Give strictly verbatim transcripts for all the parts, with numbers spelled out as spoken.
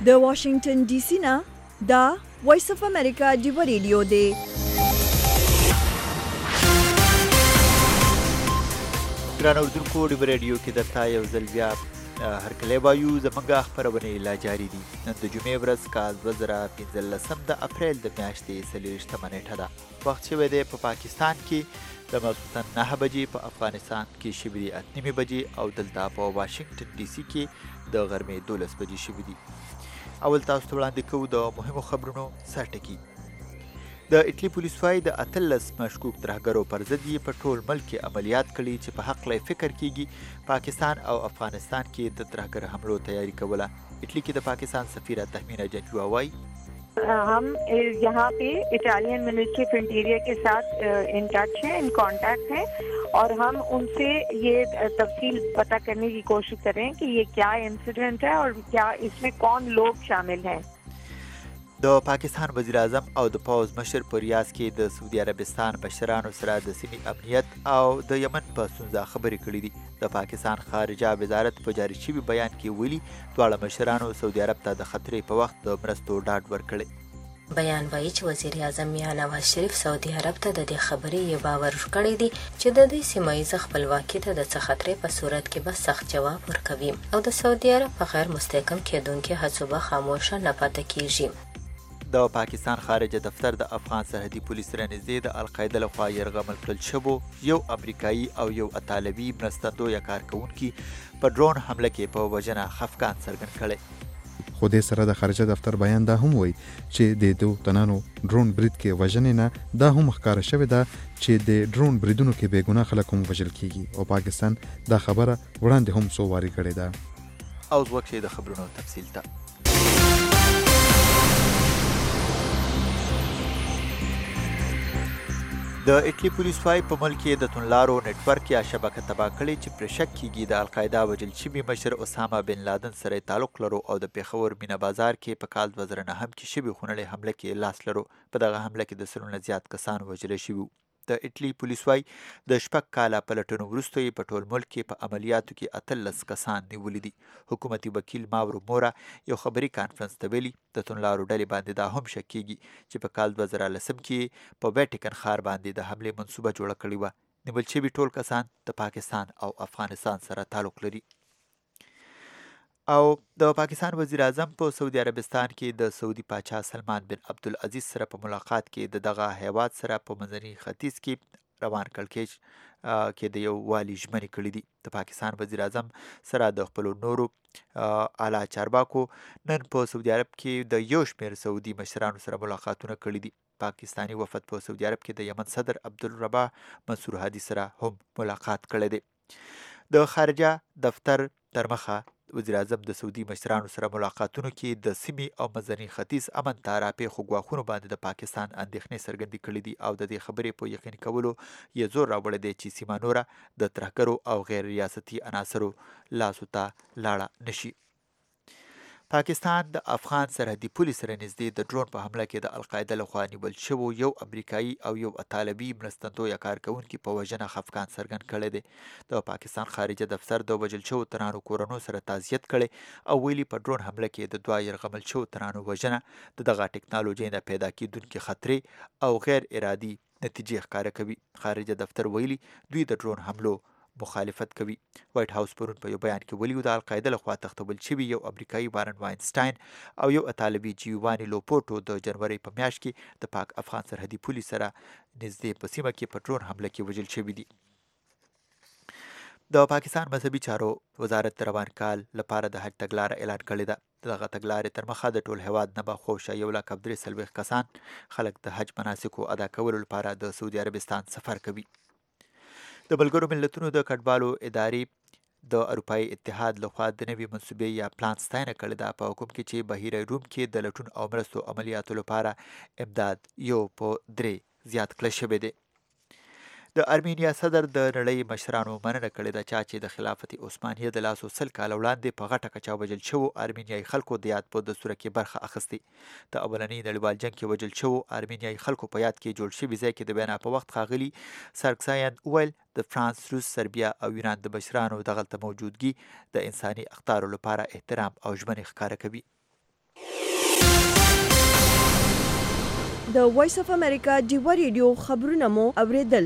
د واشنگټن ډي سي نه دا وایس اف امریکا دی ریډیو دی. ګران اردوونکو، ډیو ریډیو کې درته یو ځل بیا هرکلی وایو. زموږ خپرونې لا جاري دي. نن د جمعې ورځ کال دوه زره پنځلسم د اپریل د میاشتې څلېرویشتمه نیټه ده. وخت شوی دی په پاکستان کې د ماخوستن نهه بجې، په افغانستان کې شوي دي اته نیمې بجې او دلته په واشنګټن ډي سي کې د غرمې دولس بجې شوي دي. اول تاسو ته وړاندې کوو د مهمو خبرونو سرټکي. د اټلي پولیس وايي د اتلس مشکوک ترهګرو پر ضد یې په ټول ملک کې عملیات کړي چې په حق لی فکر کیږي پاکستان او افغانستان کې د ترهګر حملو تیاری کوله. اټلی کې د پاکستان سفیره تهمینه جنجوا وايي हम यहाँ पे इटालियन मिनिस्ट्री ऑफ इंटीरियर के साथ इन टच हैं, इन कांटेक्ट हैं और हम उनसे ये तफसील पता करने की कोशिश कर रहे हैं कि ये क्या इंसिडेंट है और क्या इसमें कौन लोग शामिल हैं. د پاکستان وزیر اعظم او د پوز مشر په ریاض کې د سعودي عربستان مشرانو سره د سیمې امنیت او د یمن په ستونزه خبرې کړې دي. د پاکستان خارجه وزارت په جاري شوي بیان کې ویلي دواړه مشرانو سعودي عرب ته د خطرې په وخت د مرستو ډاډ ورکړی. بیان وایي چې وزیر اعظم میاں نواز شریف سعودي عرب ته د دې خبرې یو باور ورکړی دی چې د دې سیمه ییزه خپلواکۍ ته د څه خطرې په صورت کې به سخت جواب ورکوي او د سعودي عرب په غیر مستحکم کېدونکي هڅو به خاموشه نه پاتې کیږي. د پاکستان خارجه دفتر د افغان سرحدي پولیس سره نږدې د القاعده لخوا یرغمل کړل شوو یو امریکایي او یو اطالوي مرستندویه کارکوونکي په ډرون حمله کې په وژنه خفګان څرګند کړی. خو دې سره د خارجه دفتر بیان دا هم وایي چې د دوه تنانو ډرون برید کې وژنې نه دا هم ښکاره شوې ده چې د ډرون بریدونو کې بې ګناه خلک هم وژل کیږي او پاکستان دا خبره وړاندې هم څو وارې کړې ده. اوس وخت د خبرونو تفصیل ته. د اټلی پولیس وايي په ملک کې د توندلارو نټورک یا شبکه تباه کړې چې پرې شک کیږي د القاعده وژل شوي مشر اسامه بن لادن سره تعلق لرو او د پیښور مینه بازار کې په کال دوه زره نهم کې شوي خونړۍ حمله کې لاس لرو. په دغه حمله کې د سلو نه زیات کسان وژل شوي. د اټلی پولیس وايي د شپږ کاله پلټنو وروسته یې په ټول ملک کې په عملیاتو کې اتلس کسان نیولي دي. حکومتي وکیل ماورو مورا یو خبري کانفرنس ته ویلي د توندلارو ډلې باندې دا هم شک کیږي چې په کال دوه زره لسم کې په ویټیکن ښار باندې د حملې منصوبه جوړه کړې وه. نیول شوي ټول کسان د پاکستان او افغانستان سره تعلق لري. او د پاکستان وزیر اعظم په سعودي عربستان کې د سعودي پاچا سلمان بن عبدالعزیز سره په ملاقات کې د دغه هیواد سره په منځني ختیځ کې روان کړکېچ کې د یو والي ژمنې کړې دي. د پاکستان وزیر اعظم سره د خپلو نورو اعلی چارواکو نن په سعودي عرب کې د یو شمېر سعودي مشرانو سره ملاقاتونه کړي دي. پاکستاني وفد په سعودي عرب کې د یمن صدر عبدالرباح منصور هادي سره هم ملاقات کړی دی. د خارجه دفتر تر مخه وزیر اعظم د سعودي مشرانو سره ملاقاتونو کې د سیمې او منځني ختیځ امن ته راپېښو ګواښونو باندې د پاکستان اندېښنې څرګندې کړې دي او د دې خبرې په یقین کولو یې زور راوړی دی چې سیمه نوره د ترهګرو او غیر ریاستي عناصرو لاسو ته لاړه نشي. پاکستان د افغان سرحدي پولیس سره نږدې د ډرون په حمله کې د القاعده لخوا نیول شوو یو امریکایي او یو اطالوي مرستندویه کارکوونکي په وژنه خفګان څرګند کړی دی. د پاکستان خارجه دفتر د وژل شوو تنانو کورنو سره تعزیت کړی او ویلي په ډرون حمله کې د دوه یرغمل شوو تنانو وژنه د دغه ټکنالوژۍ نه پیدا کېدونکې خطرې او غیر ارادي نتیجې ښکاره کوي. خارجه دفتر ویلي دوی د ډرون حملو مخالفت کوي. وایټ هاوس پرون په یو بیان کې ویلي د القاعده لخوا تختول شوي یو امریکایي وارن واینسټاین او یو اطالوي جیواني لوپوټو د جنوري په میاشت کې د پاک افغان سرحدي پولیس سره نږدې په سیمه کې په ډرون حمله کې وژل شوي دي. د پاکستان مذهبي چارو وزارت روان کال لپاره د حج تګلاره اعلان کړې ده. دغه تګلارې تر مخه د ټول هیواد نه به خوشه یو لک درې څلوېښت کسان خلک د حج مناسکو ادا کولو لپاره د سعودي عربستان سفر کوي. د ملګرو ملتونو د کډوالو ادارې د اروپایي اتحاد لخوا د نوي منصوبې یا پلان ستاینه کړې ده په حکم کې چې بهیر روم کې د لټون او مرستو عملیاتو لپاره امداد یو په درې زیات کړی شوی دی. د ارمینیا صدر د نړۍ مشرانو مننه کړې ده چا چې د خلافت عثمانیه د لاسو سل کاله وړاندې په غټه کچه وژل شوو ارمینیایي خلکو د یاد په دستوره کې برخه اخیستې. د اولني نړیوال جنګ کې وژل شوو ارمینیایي خلکو په یاد کې جوړ شوي ځای کې د وینا په وخت ښاغلي سرکسایان وویل د فرانس، روس، سربیا او یونان د مشرانو دغلته موجودګي د انساني اخطارو لپاره احترام او ژمنې ښکاره کوي. د وایس اف امریکا ډیوا ریډیو خبرونه مو اوریدل.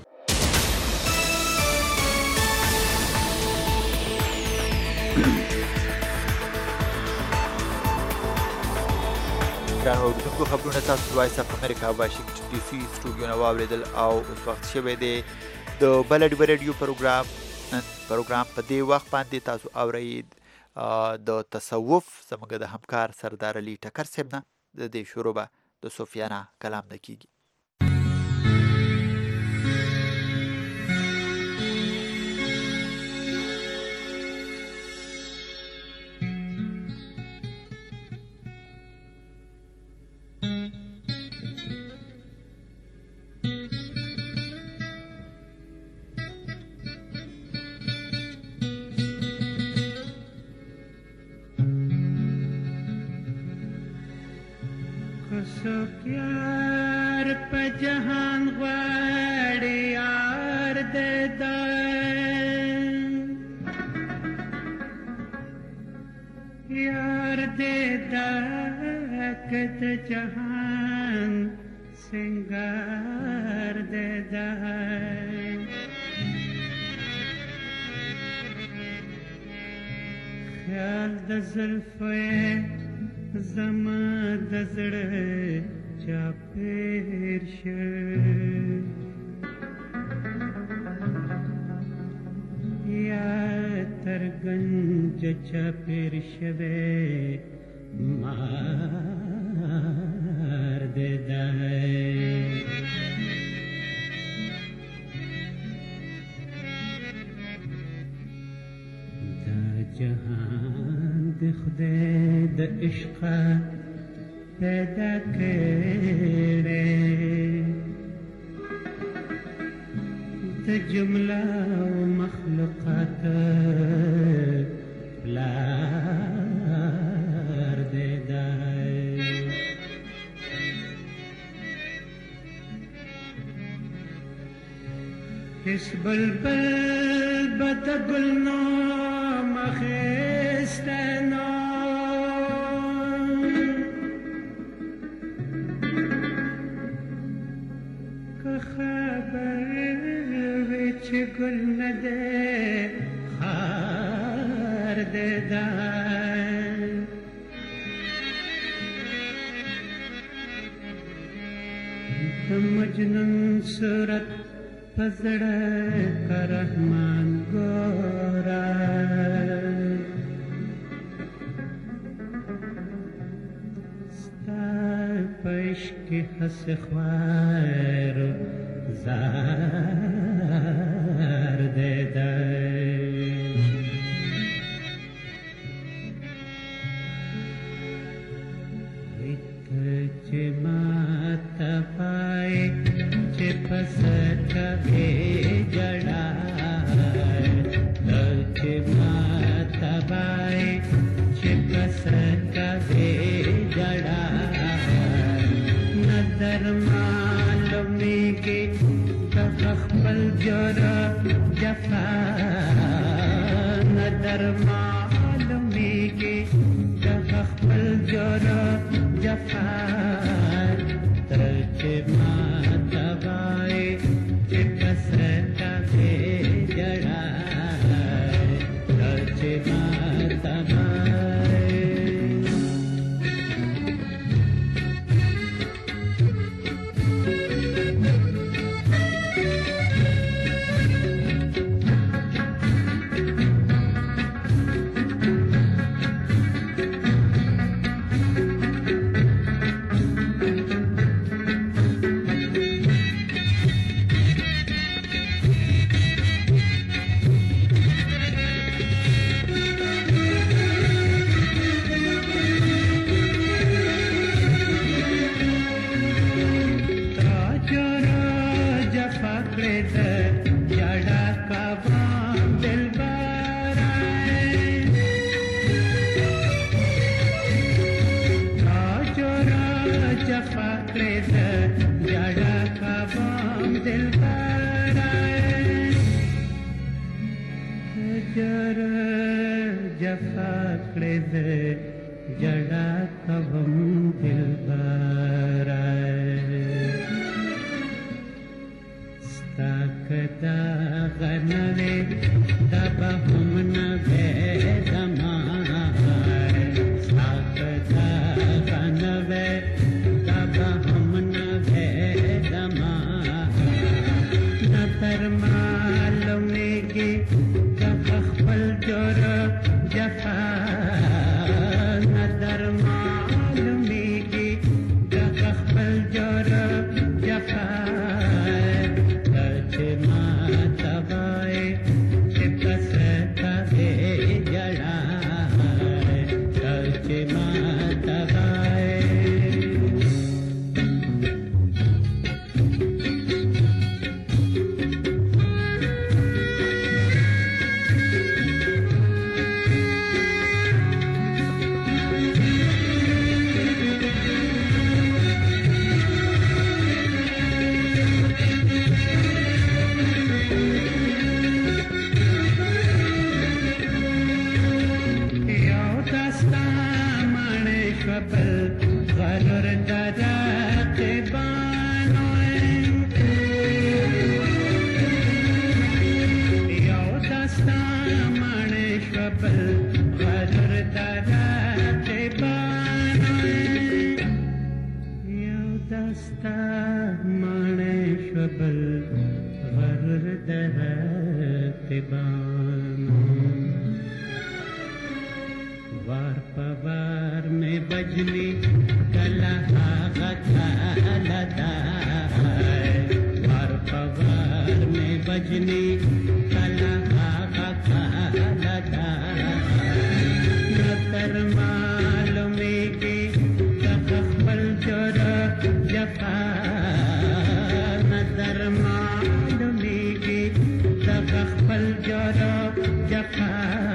ګران اورېدونکو، خبرونه تاسو وایس اف امریکا واشنګټن ډي سي سټوډیو نه واورېدل او اوس وخت شوی دی د بله ډیوا ریډیو پروګرام پروګرام په دې وخت باندې تاسو اورئ د تصوف زموږ د همکار سردار علي ټکر صاحب نه. د دې شروع به د صوفیانه کلام نه کیږي. څوک یار په جهان غواړي یار دې دا یار دې دا که د جهان سنگار دې دا خیال د زلفو زما د زړه چاپېر شه یا تر گنج چاپېر شوی مار دې دی دا جهان د خدای د عشق پیدا کړي د جمله مخلوقات پلار دې دی هیڅ بلبل به د ګل نام اخیستی نه گل ندے خار دے دائیں مجنون صورت پزڑ کا رحمان گورا ستا پیش کی حس خوار زار دے دائیں ایک چے ماتا پائے چے پسکا بے جڑا چے ماتا پائے چے پسکا بے جڑا ندر معلومی کے تخبل جرا جفا ندر معلومی کے تخبل جرا جفا ترچ ماتا بائے چپستا بے جڑا ترچ ماتا بائے जड़ा कबम दिल बाराए ساکتا غنوے دبا ہم نوے دمائے ساکتا غنوے دبا ہم نوے دمائے نتر معلومی گی جب اخبل جور جفا نتر معلومی گی جب اخبل جور جفا वार पवार में बजनी गला गथा लदा वार पवार में बजनी गला गथा लदा नतर मालूमी की तकबल जोर जफा नतर मालूमी की तकबल जोर जफा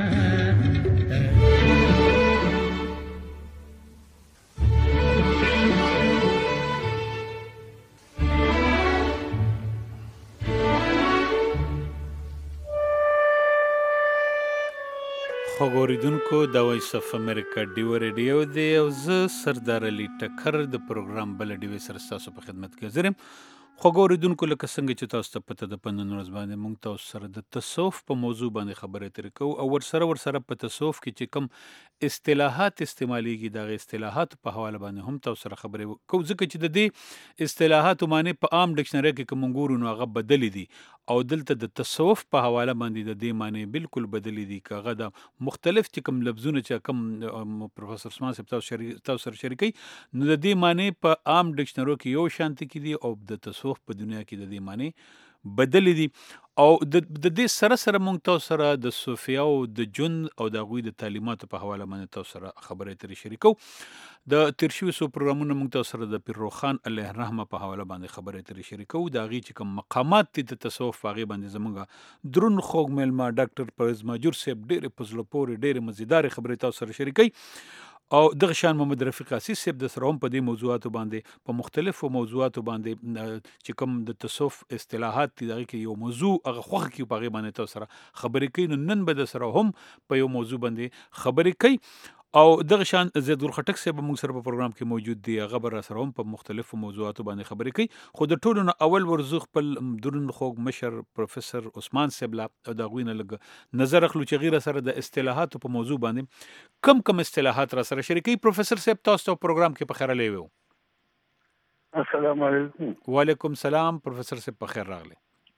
خوګوریدونکو د وایس اف امریکا ډیو ریډیو دی او زه سردار علي ټکر د پروګرام بل ډیو سره تاسو په خدمت کې حاضر یم. خوګوریدونکو لکه څنګه چې تاسو ته پته د پنن ورځ باندې مونږ تاسو سره د تصوف په موضوع باندې خبرې ترې کوو او ورسره ورسره په تصوف کې چې کوم اصطلاحات استعمالیږي دغه اصطلاحات په حواله باندې هم تاسو سره خبرې کوو ځکه چې د دې اصطلاحات معنی په عام ډکشنری کې کوم ګورو نو هغه بدلی دي او دلته د تصوف په حواله باندې د دې معنی بالکل بدلی دي کغه د مختلف چې کوم لفظونه چې کوم پروفیسور عثمان صاحب تاسو تاسو سره شریکي نو د دې معنی په عام ډکشنری کې یو شانتي کې دي او د تصوف په دنیا کې د دې معنی بدلی دي او د دې سره سره مونږ تاسو سره د صوفیاو د جون او د غوی د تعلیماتو په حواله باندې تاسو سره خبرې ترې شریکو د ترشوي سو پروګرامونو مونږ تاسو سره د پیر روخان الله رحمه په حواله باندې خبرې ترې شریکو د غي چې کوم مقامات دي د تصوف هغه باندې زمونږ درون خوګ ملما ډاکټر پرز ماجور صاحب ډېر پزله پورې ډېر مزیدار خبرې تاسو سره شریکي او دغه شان محمد رفیق اسیس صاحب د سره هم په دې موضوعاتو باندې په مختلفو موضوعاتو باندې چې کوم د تصوف اصطلاحات دي دغه کې یو موضوع هغه خوخه کې په هغه باندې تاسو سره خبرې کوي نو نن به د سره هم په یو موضوع باندې خبرې کوي او دغه شان زید الخټک صاحب موږ سره په پروګرام کې موجود دی هغه بر سره هم په مختلفو موضوعاتو باندې خبرې کوي خو د ټولو نه اول ورزو خپل درون خوګ مشر پروفیسور عثمان صاحب لا د غوینه لګ نظر اخلو چې غیر سره د اصطلاحاتو په موضوع باندې کم کم اصطلاحات را سره شریکي پروفیسور صاحب تاسو په پروګرام کې په خیر لوي السلام علیکم وعلیکم السلام پروفیسور صاحب په خیر راغلی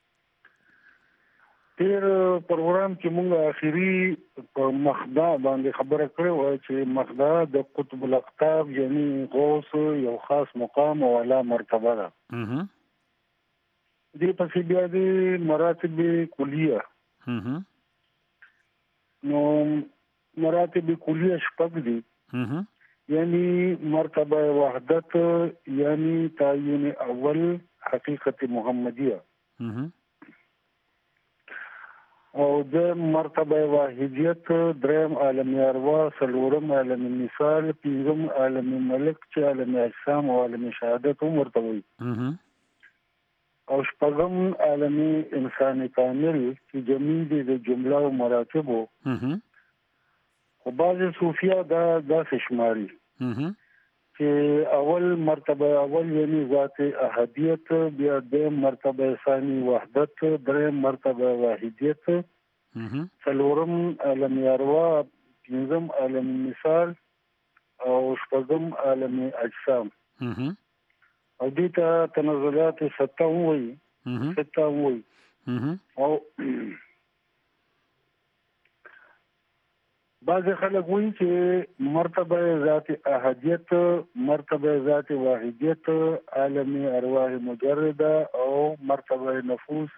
تیر پروګرام کې موږ اخیری په مخدا باندې خبره کړې و چې مخدا د قطب الاقطاب یعنی غوث یو خاص مقام او اعلی مرتبه ده دې په بیا د مراتب کلیه نو مراتب کلیه شپږ دي یعنی مرتبه وحدت یعنی تعین اول حقیقت محمدیه او د مرتبه واحدیت دریم عالم اروا سلورم عالم مثال پنځم عالم ملک چې عالم اجسام او عالم شهادت هم ورته وي او شپږم عالم انسان کامل چې جمعي دي د جمله او مراتبو خو بعض صوفیا دا داسې شماري چې چې اول مرتبه اول یعنی ذات احدیت، بیا دویم مرتبه ثانی وحدت، دریم مرتبه واحدیت، څلورم عالم اروا، پنځم عالم مثال او شپږم عالم اجسام. او دې ته تنزلات سته وایي سته وایي. او بعض خلک وایي چې مرتبه ذات احدیت، مرتبه ذات واحدیت، عالم ارواح مجرده او مرتبه نفوس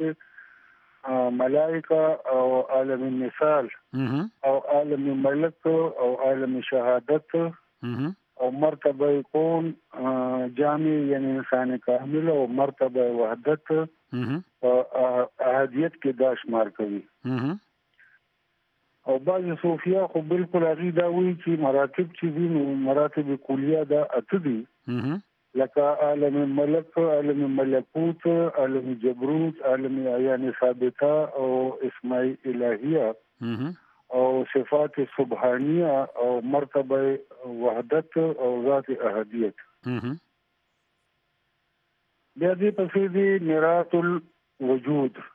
ملائکه او عالم مثال او عالم ملک او عالم شهادت او مرتبه کون جامع یعنی انسان کامل او مرتبه وحدت احدیت کې دا شمار کوي. او بعض صوفیا خو بالکل هغه دا وایي چې مراتب چې دي نو مراتب کلیه دا اته دي، لکه عالم ملک، عالم ملکوت، عالم جبروت، عالم عیان ثابته او اسماء الهیه او صفات سبحانیه او مرتبه وحدت او ذات احدیت. بیا دې پسې دي میراث الوجود.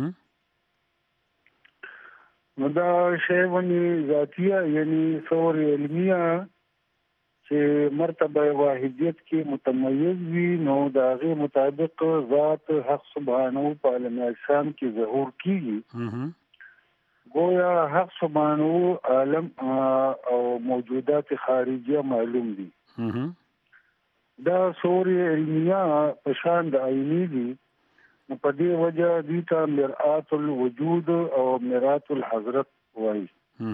نو دا شیونی ذاتیه یعنی صور علمیه چې مرتبه واحدیت کې متمیز وي، نو د هغې مطابق ذات حق سبحانه په عالم اجسام کې ظهور کیږي. گویا حق سبحانه عالم او موجودات خارجیه معلوم دي. دا صور علمیه په شان د عینی دي، نو په دې وجه دي ته مرآت الوجود او مرآت الحضرت وایي.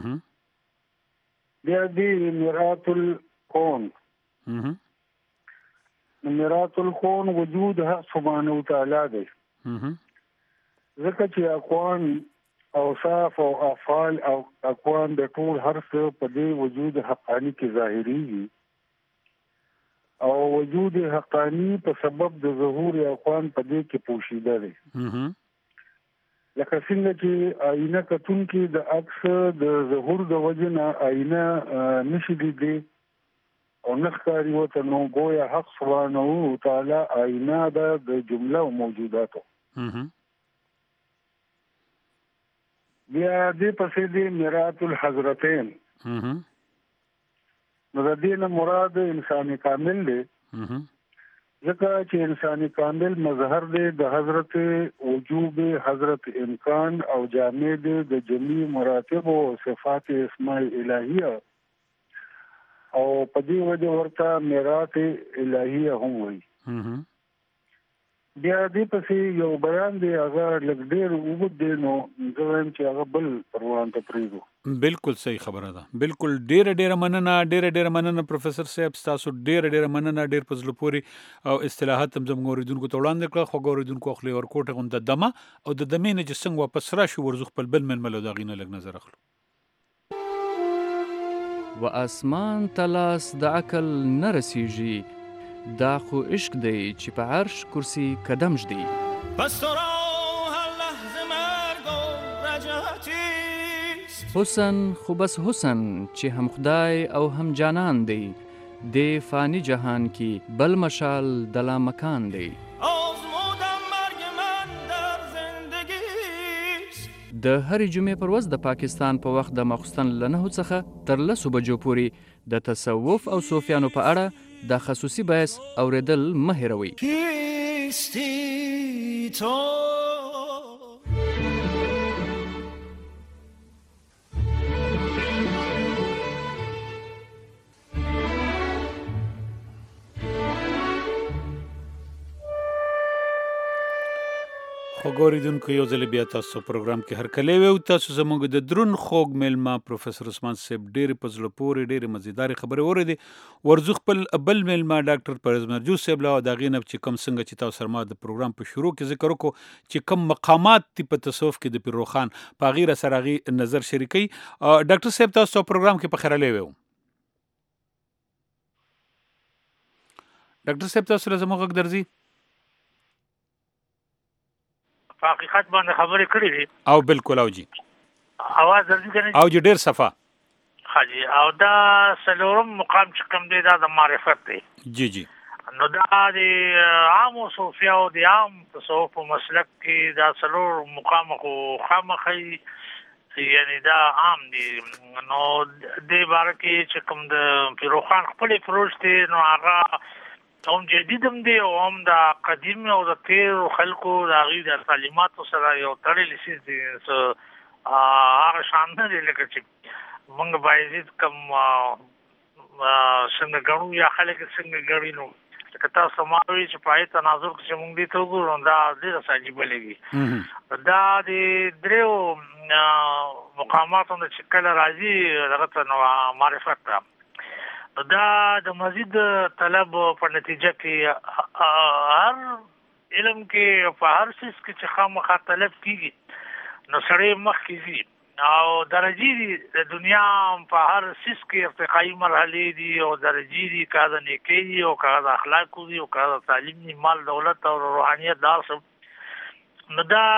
بیا دي مرآت الکون. مرآت الکون وجود حق سبحانه تعالی دی، ځکه چې اکوان اوصاف او افعال او اکوان د ټول هر څه په دې وجود حقانی کې ظاهريږي، او وجود حقانی په سبب د ظهور اقوام په دې کې پوشیده دي. لکه څنګه چې آینه کتون کې د عکس د ظهور د وجه نه آینه نشي لیدلی او نخکاری وته، نو گویا حق سبحانه تعالی آینه ده د جمله او موجوداتو. بیا دې پسې دې میراث الحضرتین. نو د دې نه مراد انساني کامل دی، ځکه چې انساني کامل مظهر دی د حضرت وجوب، حضرت امکان او جامع دی د جميع مراتب او صفات اسماء الهیه، او په دې وجه ورته میراث الهیه هم وایي. بیا دې پسې یو بیان دی هغه لږ ډېر اوږد دی، نو زه وایم چې هغه بل پروان ته پرېږدو. بالکل صحیح خبره ده. بالکل ډیره ډیره مننه ډیره ډیره مننه پروفیسور صاحب، تاسو ډیره ډیره مننه، ډیر په زړه پورې او اصطلاحات هم زموږ اوریدونکو ته وړاندې کړل. خو اوریدونکو خپل ورکوټه غونډه دمه او د دمې نه چې څنګه واپس راشي ورزو خپل بل من ملو دا غینه لګ نظر اخلو. و اسمان تلاس د عقل نه رسیږي، دا خو عشق دی چې په عرش کرسی قدم ژدي. پس تو را هر لحظه مرگ و رجعتیست، حسن خو بس حسن چې هم خدای او هم جانان دی، دی فانی جهان کی بل مشال دلا مکان دی. آزمودم مرگ من در زندگیست. د هرې جمعې پر ورځ د پاکستان په وخت د ماخوستن له نهو څخه تر لسو بجو پورې د تصوف او صوفیانو په اړه د خصوصي بحث اوریدل مه هېروئ. کیستی تو؟ خو ګوریدونکو یو ځل بیا تاسو پروګرام کې هرکلی وو. تاسو زموږ د درون خوږ میلمه پروفیسور عثمان صاحب ډېرې په زړه پورې ډېرې مزیدارې خبرې واورېدې. ورځو خپل بل میلمه ډاکټر پرویز مرجو صاحب له د هغې نه چې کوم څنګه چې تاسو سره ما د پروګرام په شروع کې ذکر وکړو چې کوم مقامات دي په تصوف کې د پیر روښان په هغې را سره هغې نظر شریکوي. ډاکټر صاحب تاسو پروګرام کې په خیرلی وو. ډاکټر صاحب تاسو له زموږ غږ درځي؟ په حقیقت باندې خبرې کړې دي او بالکل او جی اواز درځي کنه او جی ډیر صفه حاجی او دا سلورم مقام چې کوم دی دا د معرفت دی. جی جی. نو دا د عام صوفیا او د عام تصوف په مسلک کې دا سلور مقام خو خامخي یعنی دا عام دي. نو د بار کې چې کوم د پیروخان خپل فروش دي نو هغه هم جدیدم دی او هم د قدیم او د تیر خلکو د غي د تعلیمات سره یو تړلې شي دي. هغه شان دی لکه چې موږ باید کوم څنګه غړو یا خلک څنګه غړي نو کته سماوي چې پای تناظر چې موږ دي ته وګورو دا ډېر ساجيب لګي. دا د درو مقاماتو د شکل راځي دغه نو معرفت ده. دا د مزید طلب په نتیجه کې هر علم کې په هر څه کې چې خامخا طلب کیږي نو سړی مخ کیږي او درجی دی د دنیا په هر سیس کې ارتقایي مرحله دي او درجی دي کاذ نه کوي او کاذ اخلاق دي او کاذ تعلیم ني مال دولت او روحانيت دا سب نو دا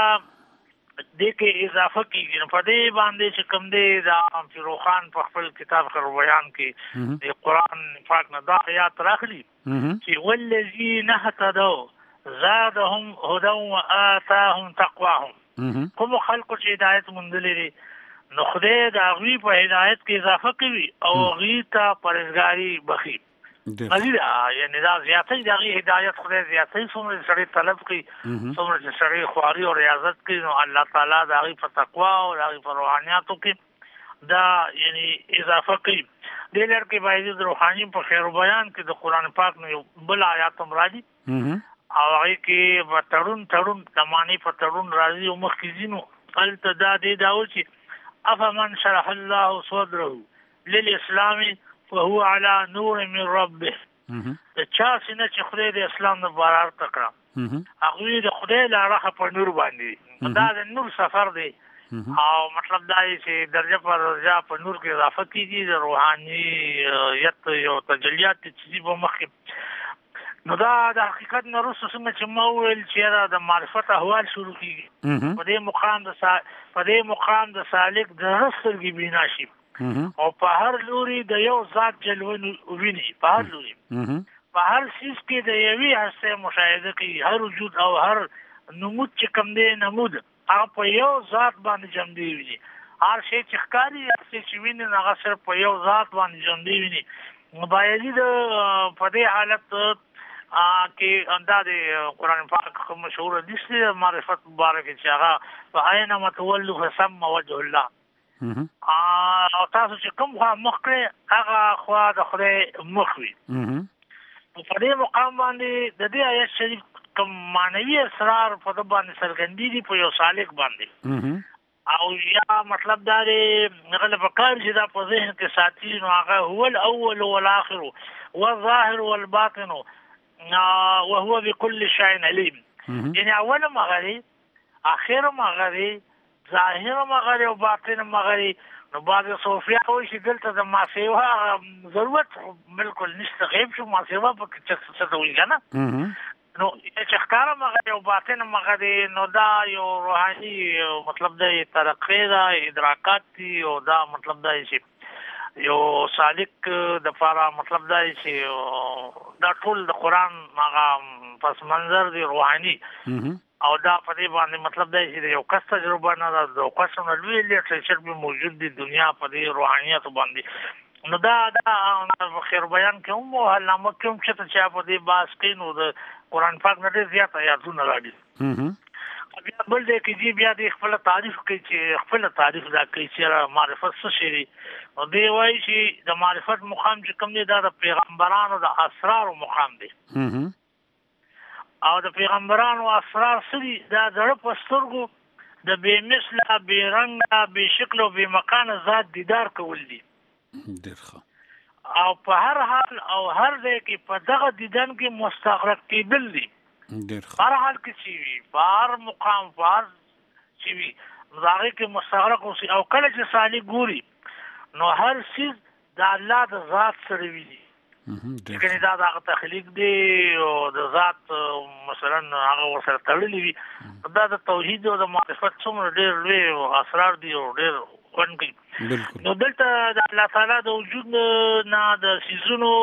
د کې اضافه کیږي. په دې باندې چې کوم دی دا فیروخان په خپل کتاب خر بیان کې د قران پاک نه دا آیات راخلي چې والذین هتدوا زادهم هدى وآتاهم تقواهم. کوم خلکو چې هدایت مونږ نو خدای د هغوی په هدایت کې اضافه کوي او هغوی ته پرهیزګاري بخي. مزید یعنی دا زیاتې د هغوی هدایت خدای زیاتې څومره سړی طلب کوي څومره چې سړی خواري او ریاضت کوي نو الله تعالی د هغوی په تقوا او د هغوی په روحانیاتو کې دا یعنی اضافه کوي. دې لړ کې باید د روحاني په خیر بیان کې د قرآن پاک نه یو بل آیات هم راځي او هغوی کې په تړون تړون د معنی په تړون راځي او مخکې ځینو هلته دا دی دا و چې افمن شرح الله صدره للاسلام فهو على نور من ربه. د چا سینه چې خدای د اسلام نه بارار تکړه هغوی د خدای لاره په نور باندې دا د نور سفر دی او مطلب دا چې درجه پر درجه په نور کې اضافه کیږي د روحانيت یو تجلیات چې په مخ نو دا د حقیقت نه رسو څنګه چې ما ویل چې د معرفت احوال شروع کیږي په دې مقام د په دې مقام د سالک د رسلګي بنا شي او په هر لوري د یو ذات جلوه ویني په هر لوري په هر سیس کې د یوې هسته مشاهده کوي هر وجود او هر نمود چې کوم دی نمود هغه په یو ذات باندې جمع دی ویني هر شی چې ښکاري هر شی چې ویني هغه صرف په یو ذات باندې جمع دی ویني. مبایلي د په دې حالت کې انداز قرآن پاک مشهور دي چې معرفت مبارک چې هغه فاین متولو فسم وجه الله او تاسو چې کوم خوا مخ کړئ هغه خوا د خدای مخ وي. په دې مقام باندې د دې آیت شریف کوم معنوي اسرار په د باندې سرګندې دي په یو سالک باندې او یا مطلب دا دی هغه په کار چې دا په ذهن کې ساتي نو هغه هو الاول والآخر والظاهر والباطن وهو بكل شيء عليم. يعني اول مغري اخر مغري ظاهر مغري او باطن مغري نو بعض صوفیا وایي چې دلته د ماسیوا ضرورت بالکل نشته غیب شو ماسیوا په څه څه ویل کنه نو چې ښکارا مغري او باطن مغري نو دا یو روحاني مطلب د ترقی دا ادراکات دي او دا مطلب دا چې یو سالک د فارا مطلب دا چې دا ټول د قران هغه پس منظر دی روحاني او دا په دې باندې مطلب دا چې یو کس تجربه نه ده د قسم لوی لټریچر به موجود دی دنیا په دې روحانيت باندې نو دا دا خیر بیان کوم او علامه کوم چې ته په دې باس کې نو د قران پاک نه زیات آیاتونه راځي. بیا بل دې کې دی بیا د خپل تعریف کوي چې خپل تعریف دا کوي چې معرفت څه شي او دی وایي چې د معرفت مقام چې کوم دی دا د پیغمبرانو د اسرار مقام دی او د پیغمبرانو اسرار سړي دا زړه په سترګو د بې مثله بې رنګه بې شکل او بې مکانه ذات دیدار کول دي او په هر حال او هر ځای کې په دغه دیدن کې مستغرق کېدل دي هر حال کې چې وي په هر مقام په هر چې وي نو هغې کې مستغرق اوسي او کله چې سالي ګوري نو هر څیز د الله د ذات سره وي ځکه دا د هغه تخلیق دی او د ذات مثلا هغه ورسره تړلی وي دا د توحید او د معرفت څومره ډېر لوی اسرار دي او ډېر خوند کوي. نو دلته د الله تعالی د وجود نه د سيزونو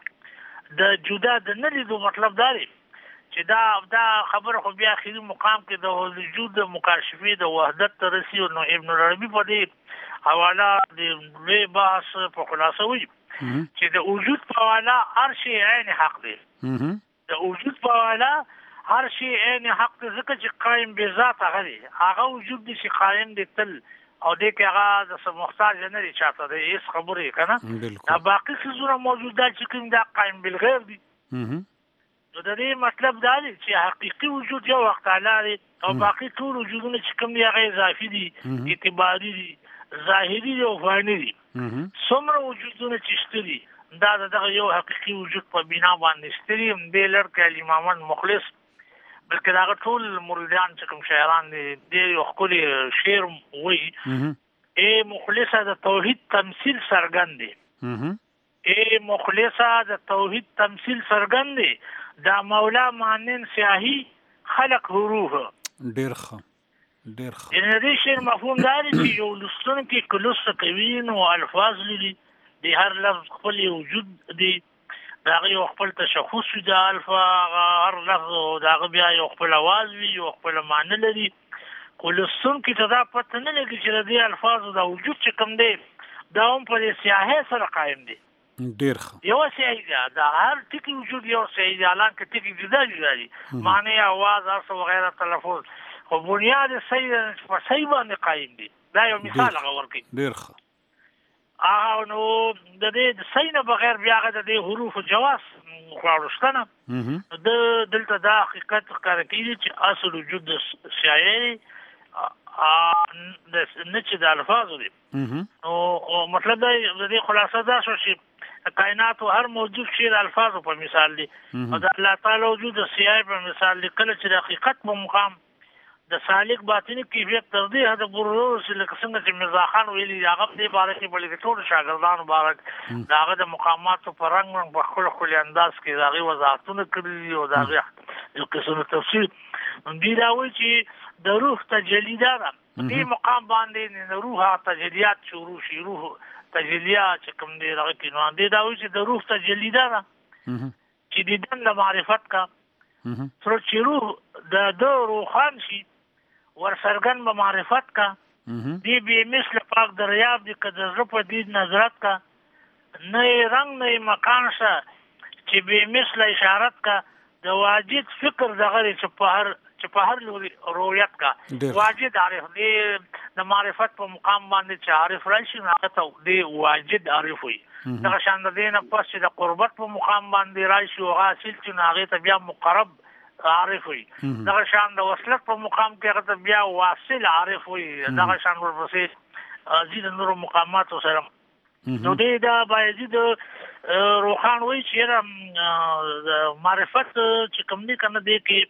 د جدا د نه لیدو مطلب دا دی چې دا دا خبره خو بیا اخري مقام کې د وجود د مکاشفه د وحدت ترسي. نو ابن عربي په دې حواله د لوی بحث په خلاصه وي چې د وجود په حواله هر شی عین حق دی. د وجود په حواله هر شی عین حق دی ځکه چې قائم به ذات هغه دی. هغه وجود دي چې قائم دی تل او دې کې هغه د څه محتاج نه دي چاته دی هیڅ خبرې کنه. دا باقي څه موجودات چې کوم دا قائم بالغیر دي. نو د دې مطلب دا دی چې حقيقي وجود یو وخت اعلی او باقي ټول وجودونه چې کوم دي هغه اضافي دي اعتباري دي ظاهري او فاني دي. څومره وجودونه چې شته دي دا دغه یو حقيقي وجود په بنا باندې ستري هم د لړ امامان مخلص بلکې دا ټول مریدان چې کوم شاعران دي د خپل شعر وایي اے مخلصه د توحید تمثيل سرګند دي. اے مخلصه د توحید تمثيل سرګند دي. دا مولا مانن سیاهی خلق حروف ډیر ښه ډیر ښه. ان دې شعر مفهوم دا دی چې یو لستون کې کلوس کوي نو الفاظ لري د هر لفظ خپل وجود دی دا یو خپل تشخص دی الفا هر لفظ دا بیا یو خپل आवाज وی یو خپل معنی لري. کلوسون کې دا پته نه لګي چې د الفاظ دا وجود چې کوم دی دا هم په سیاهه سره قائم دی. ډیر ښه یو سیاهی دا هر ټکی وجود یو سیاهی اعلان کې ټکی جدا جدا دي معنی आवाज او وغیرہ تلفظ خو بنیاد صحیح په صحیح باندې قائم دي. دا یو مثال غوړ کی ډیر ښه. ا نو د دې د صحیح نه بغیر بیا د دې حروف جواز خواړشتنه د دلته دا حقیقت ښکار کوي چې اصل وجود سیاهی ا د نچ د الفاظ دي. او مطلب دا د دې خلاصه دا شو چې کائنات او هر موجود شی د الفاظ په مثال دي او د الله تعالی وجود د سیاهی په مثال دي. کله چې د حقیقت په مقام د سالک باطنی کیفیت تر دې حد پورې چې لکه څنګه چې مرزا خان ویلي هغه په باره کې بلکې ټول شاګردانو مبارک داغه د مقامات په رنگ رنگ په خپل خپل انداز کې داغه وضاحتونه کړی او داغه یو قسم تفصیل دی دا وایي چې د روح تجلی ده دې مقام باندې د روح تجلیات شروع شي. روح تجلیات چې کوم دی دغه کې نو دی دا وایي چې د روح تجلی ده چې د دن معرفت کا سره چې روح د د روحان شي ور سرګن به معرفت کا دی به مثل پاک دریاب دی که د زړه په دید نظرت کا نه رنگ نه مکان شه چې به مثل اشارت کا د واجد فکر دغه چې په هر چې په هر لوري رؤیت کا واجد عارف دی د معرفت په مقام باندې چې عارف راشي هغه ته دی واجد عارف وي. دا شان د دینه پس چې د قربت په مقام باندې راشي او حاصل چې هغه ته بیا مقرب عارف وي. دا شان د وصلت په مقام کې هغه ته بیا واصل عارف وي. دا شان ورپسې ازید نور مقامات سره نو دی دا باید روحان وي چې معرفت چې کوم دي کنه دی کې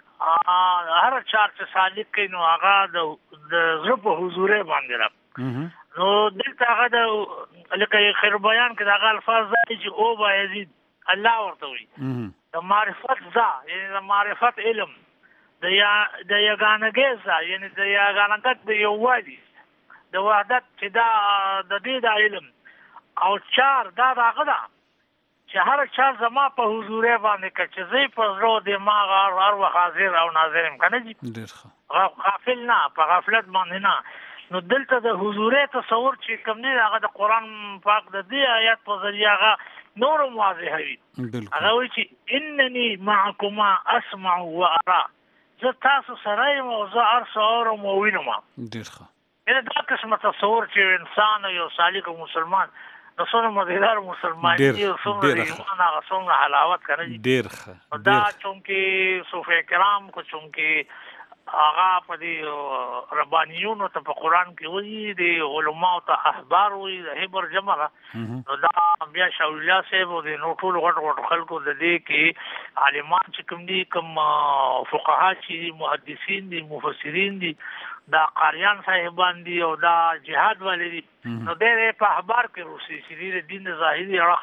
هر چار چې سالک کوي نو هغه د زړه په حضور باندې را نو دلته هغه د لکه خیر بیان کې هغه الفاظ دي چې او باید الله ورته وي د معرفت ذا یعنی د معرفت علم د یا د یګانګي ذا یعنی د یګانګت د یووالي د وحدت چې دا د دې د علم او چار دا هغه ده چې هر چا زما په حضور باندې کې چې زی په زړه دماغ هر وخت حاضر او ناظر کنه جی ډیر ښه غافل نه په غفلت باندې نه. نو دلته د حضور تصور چې کوم نه هغه د قران پاک د دې آیات په ذریعہ هغه نور واضح وي. هغه وایي چې انني معكما اسمع وارى زه تاسو سره یم او زه ارسو او وینم. ډیر ښه. دا د قسمه تصور چې انسان یو سالک مسلمان د څونه مدیدار مسلمان دی او څومره ایمان هغه څومره حلاوت کوي. ډیر ښه. دا چونکې صوفي کرام کو چونکې هغه په دې ربانیونو ته په قران کې وایي د علماء ته احبار وایي د هبر جمعه نو دا بیا شاول الله صاحب او د نو ټول غټ غټ خلکو د دې کې عالمان چې کوم دي کوم فقها چې محدثین دي مفسرین دي دا قاریان صاحبان دي او دا جهاد والي دي نو دې په احبار کې روسي چې د دین ظاهري اړخ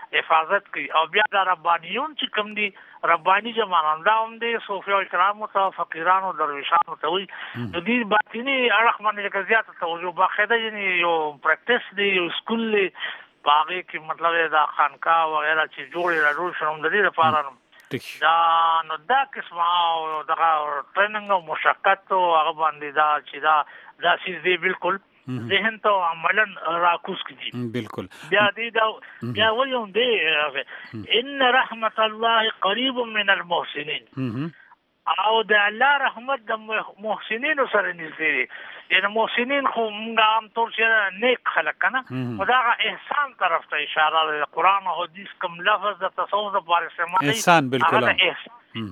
حفاظت کوي او بیا د ربانیون چې کوم دي ربانی جماننده هم دي صوفیا کرامو ته فقیرانو درویشانو ته وي د دې باطینی اړخ باندې لکه زیاته توجه باقاعده یعنی یو پریکټس دی یو سکول دی باغې کې مطلب دا خانقاه وغیرہ چې جوړې راډول شوم د دې لپاره دا نو دا قسمه دغه ټریننګ او مشقت او هغه باندې دا چې دا دا سیز دی بالکل ذهن ته عملاً راکوس کیږي بالکل بیا دې دا بیا وایو دې ان رحمت الله قریب من المحسنین او د الله رحمت د محسنین سره نږدې دی یعنی محسنین خو موږ عام طور چې نیک خلک کنه خدا احسان طرف ته اشاره ده قرآن او حدیث کوم لفظ د تصوف د بار استعمال احسان بالکل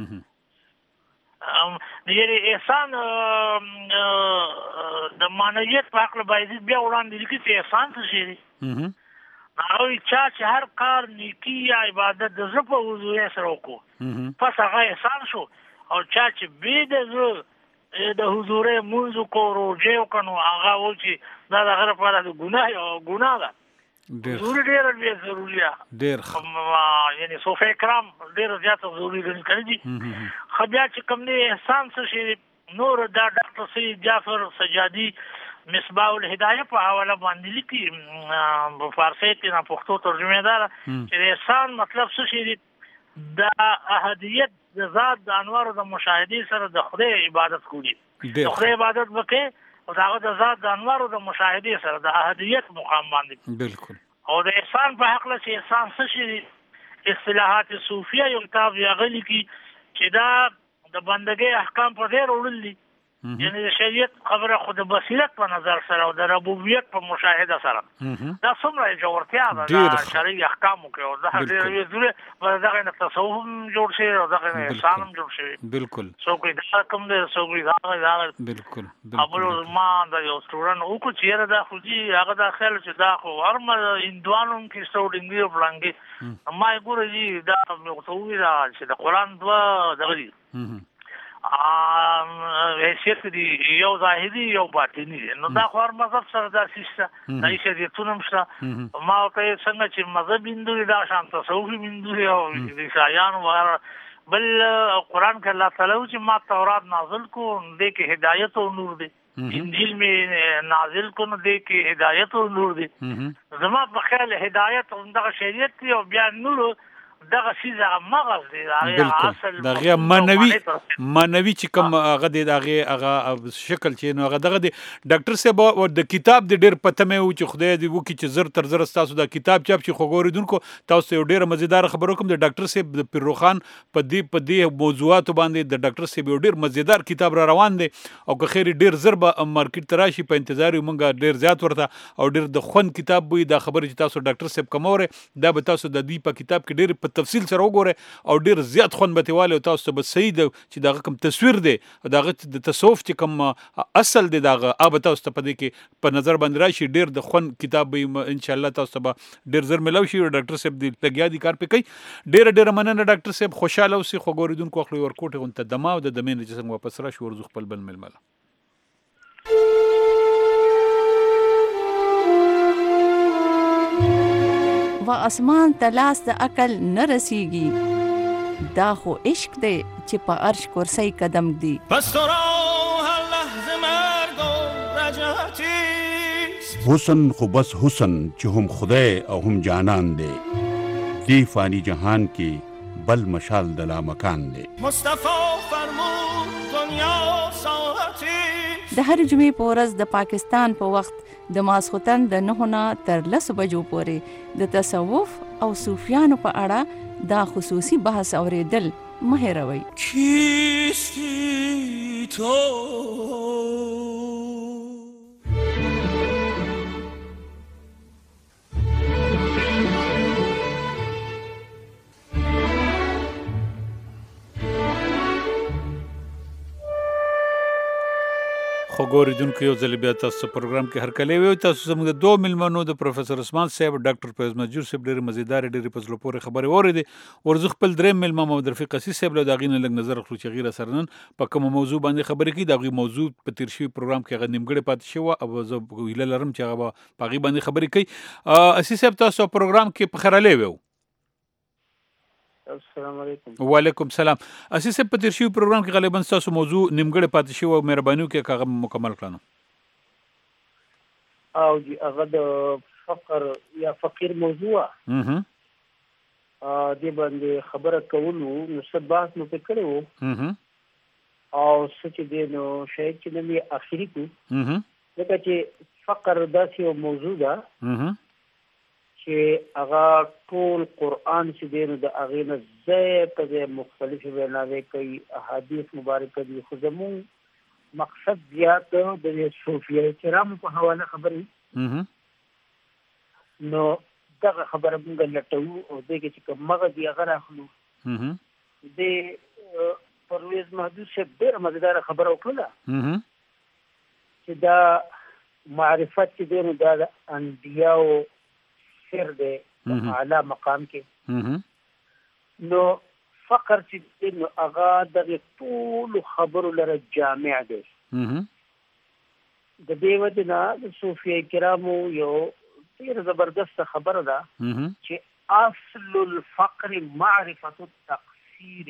یعنی احسان د معنویت په حق باندې بیا وړاندې لیکي چې احسان څه شي دی او چا چې هر کار نیکی یا عبادت د زړه په وضوح سره وکړو پس هغه احسان شو او چا چې بې د زړه د حضور منځ کو روجه وکړو هغه و چې دا د هغه لپاره د ګناه او ګناه ده ضروري ډېر ډېر ضروري ډېر یعنی صوفیا کرام ډېر زیات ضروري ګڼل دي خو بیا چې کوم نه احسان څه شي نور دا ډاکټر سید جعفر سجادي مصباح الهدایه په حواله باندې لیکي په فارسی کې نه پښتو ترجمه ده چې احسان مطلب څه شي د احدیت د ذات د انوار د مشاهدې سره د خدای عبادت کوي د خدای عبادت وکړي او داغه د ذات د انوار د مشاهدې سره د احدیت مقام باندې بالکل او د احسان په حق له چې احسان څه شي اصطلاحات صوفیه یو کتاب یغلی کی چې دا د بندګۍ احکام په ډېر وړل دي یعنی د شریعت خبره خود بصیرت په نظر سره او د ربوبیت په مشاهده سره دا څومره جوړتیا ده د شرعي احکامو کې او د هغې زوره دغه نه تصوف جوړ شي او دغه نه احسان هم جوړ شي بالکل څوک دا کوم دی څوک دا دا بالکل ابو الرحمن دا یو سټوډنټ او کو چیرې دا خو جی هغه دا خیال چې دا خو هرمه هندوانو کې سټوډنګ او بلانګي ما ګورې جی دا مې ورته وویل چې د قرآن دوه دغه دي حیثیت دی یو ظاهری یو باطنی دی نو دا خو هر مذهب سره دا سیسته دا شریعتونه هم شته ما ورته څنګه چې مذهب هندو دا شان تصوفي هندو او عیسایانو وغیره بل قرآن کې الله تعالی چې ما تورات نازل کو دې کې هدایت او نور دی انجیل میں نازل کو نو دې کې هدایت او نور دی زما په خیال هدایت دغه شریعت دی او بیا نور دغه سیزه مغز دی بالکل دغه معنوي معنوي چې کوم هغه دی دغه هغه شکل چې نو هغه دغه دی ډاکټر صاحب د کتاب د ډیر پته مې و چې خدای دې وکي چې زر تر زر تاسو د کتاب چاپ چې خو ګوریدونکو تاسو یو ډیر مزیدار خبرو کوم د ډاکټر صاحب د پیروخان په دې په دې موضوعات باندې د ډاکټر صاحب یو ډیر مزیدار کتاب را روان دی او که خیر ډیر زر به مارکیټ تراشي په انتظار یو مونږ ډیر زیات ورته او ډیر د خون کتاب وي دا خبره چې تاسو ډاکټر صاحب کوموره دا به تاسو د دې په کتاب کې ډیر په تفصیل سره وګوره او ډیر زیات خون بتواله تاسو به صحیح ده چې دغه کوم تصویر دی دغه د تصوف چې کوم اصل دی دغه اب تاسو ته پدې کې په نظر باندې راشي ډیر د خون کتاب به ان شاء الله تاسو به ډیر زر ملو شي ډاکټر صاحب دی لګیا دي کار پې کوي ډیر ډیر مننه ډاکټر صاحب خوشاله اوسئ خو ګوریدونکو خپل ورکوټه غونته دما او د دمن چې څنګه واپس راشي ورزو خپل بل ململ و اسمان تلاس د عقل نه رسیږي دا خو عشق دی چې په عرش کرسی قدم دی پس تو را هر لحظه مرگ و رجعتیست حسن خو بس حسن چې هم خدای او هم جانان دی دی فانی جهان کې بل مشال د لامکان دی مصطفی فرمود دنیا ساعتیست د هر جمعې په ورځ د پاکستان په وخت د ماسخوتن د نهو نه تر لسو بجو پورې د تصوف او صوفیانو په اړه دا خصوصي بحث اوریدل مه هېروئ. کیستی تو خو ګوریدونکو یو ځل بیا تاسو پروګرام کې هر کله وي تاسو زموږ د دوه ملمنو د پروفیسور عثمان صاحب ډاکټر فیض مجور صاحب ډېر مزیدار ډېر په زړه پورې خبرې اورېدې ورزه خپل دریم ملما محمد رفیق قصي صاحب له داغې نه لږ نظر اخلو چې غیره سره نن په کوم موضوع باندې خبرې کوي دغه موضوع په تیر شوي پروګرام کې هغه نیمګړی پاتې شوی او زه هیله لرم چې هغه په هغې باندې خبرې کوي اسي صاحب تاسو پروګرام کې په خرالی وو السلام علیکم. وعلیکم السلام. اسی صاحب په تیر شوي پروګرام کې غالبا تاسو موضوع نیمګړی پاتې شوی او مهرباني وکړئ که هغه مکمل کړنو. او جی هغه د فقر یا فقیر موضوع اها دې باندې خبره کولو نو څه بحث مو پکې کړو اها او څه چې دی نو شاید چې نن یې اخري کو اها ځکه چې فقر داسې یو موضوع ده اها چې هغه ټول قرآن چې دی نو د هغې نه ځای په ځای مختلفې ویناوې کوي احادیث مبارکه دي خو زمونږ مقصد زیات د صوفیه کرامو په حواله خبرې نو دغه خبره موږ لټوو او دې کې چې کوم مغز یې هغه راخلو د پرویز محدود صاحب ډېره مزیداره خبره وکړله چې دا معرفت چې دی نو دا د انبیاو سر دی په اعلی مقام کې نو فقر چې دی نو هغه دغې ټولو خبرو لره جامع دی د دې وجې نه د صوفیه کرامو یو ډېره زبردسته خبره ده چې اصل الفقر معرفة التقصیر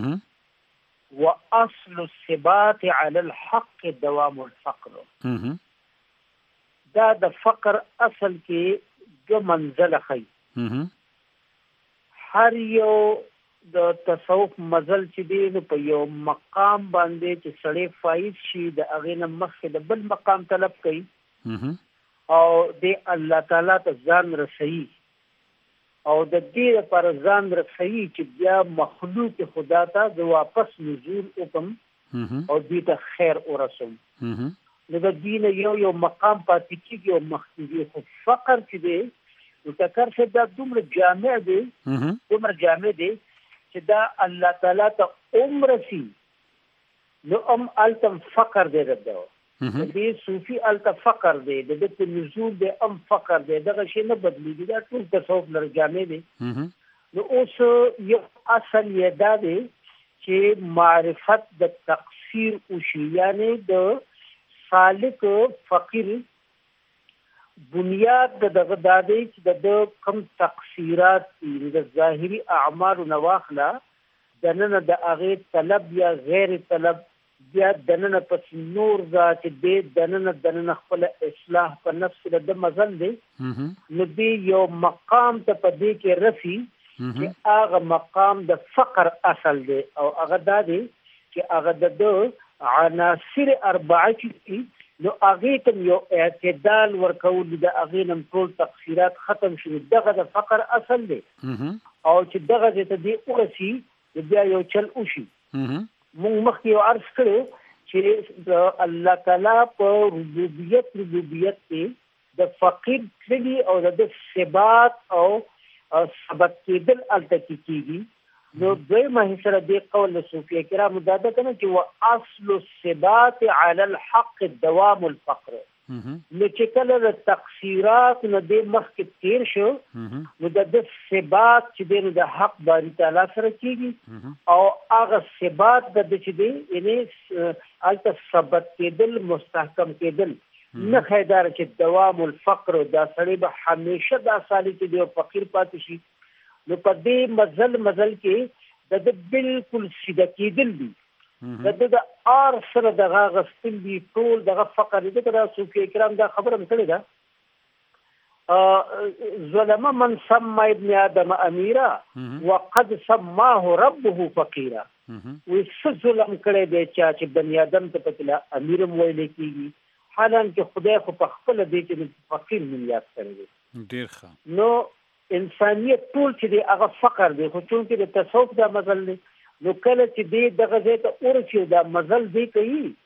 واصل الثبات على الحق دوام الفقر. دا د فقر اصل کې دو منزله خی هر یو د تصوف مزل چې دی نو په یو مقام باندې چې سړی فایز شي د هغې نه مخکې د بل مقام طلب کوي او د الله تعالی ته ځان رسوي او د دې لپاره ځان رسوي چې بیا مخلوق خدا ته د واپس نزول وکم او دې ته خیر ورسوم نو د دین یو یو مقام پاتې کېږي او مخکې خو فقر چې دی نو ټکر چې دا دومره جامع دی دومره جامع دی چې دا الله تعالی ته عمر سي نو ام التم فقر دی رده دې صوفي الته فقر دی د دې نزول دی ام فقر دی دغه شی نه بدلیږي دا ټول تصوف لر جامع دی نو اوس یو اصل یې دا دی چې معرفت د تقصیر او شی یعنی د سالک فقیر بنیاد د دغه دادی چې د کم تقصیرات دي د ظاهري اعمال نواخله د نن د هغې طلب یا غیر طلب بیا د نن پس نور ذات دی د نن د نن خپل اصلاح په نفس د مزل دی نو دی یو مقام ته په دې کې رسی چې هغه مقام د فقر اصل دی او هغه دا دی چې هغه د عناصر اربعه چې نو هغې ته یو اعتدال ورکول د هغې نه ټول تقصیرات ختم شي دغه د فقر اصل دی او چې دغه ځای ته دی ورسي بیا یو چل وشي موږ مخکې یو عرض کړی چې د الله تعالی په ربوبیت ربوبیت کې د فقیر تللي او د ثبات او ثبت کېدل هلته کې کېږي نو دویمه حصه دې قول د صوفیه کرامو دا ده که نه چې واصل الثبات على الحق دوام الفقر نو چې کله د تقصیرات نه دې مخکې تیر شو نو د د ثبات چې دی نو د حق باری تعالی سره کېږي او هغه ثبات د د چې دی یعنی هلته ثبت کېدل مستحکم کېدل نه خیدار چې دوام الفقر دا سړی به همیشه دا سالي چې دی فقیر پاتې شي نو په دې مزل مزل کې د د بالکل سیده کېدل دي د د ار سره دغه غستل دي ټول دغه فقر دي که دا صوفیه کرام دا خبره م کړې ده ظلم من سمى ابن آدم اميرا وقد سماه ربه فقيرا وی څه ظلم کړی دی چا چې بني آدم ته پکې امیر م ویلی کېږي حالانکه خدای خو په خپله دی چې فقیر نوم یاد کړی دی ډېر ښه نو انسانیت ټول چې دی هغه فقر دی خو چونکې د تصوف دا مزل دی نو کله چې دی دغه ځای ته ورسي دا مزل دی کوي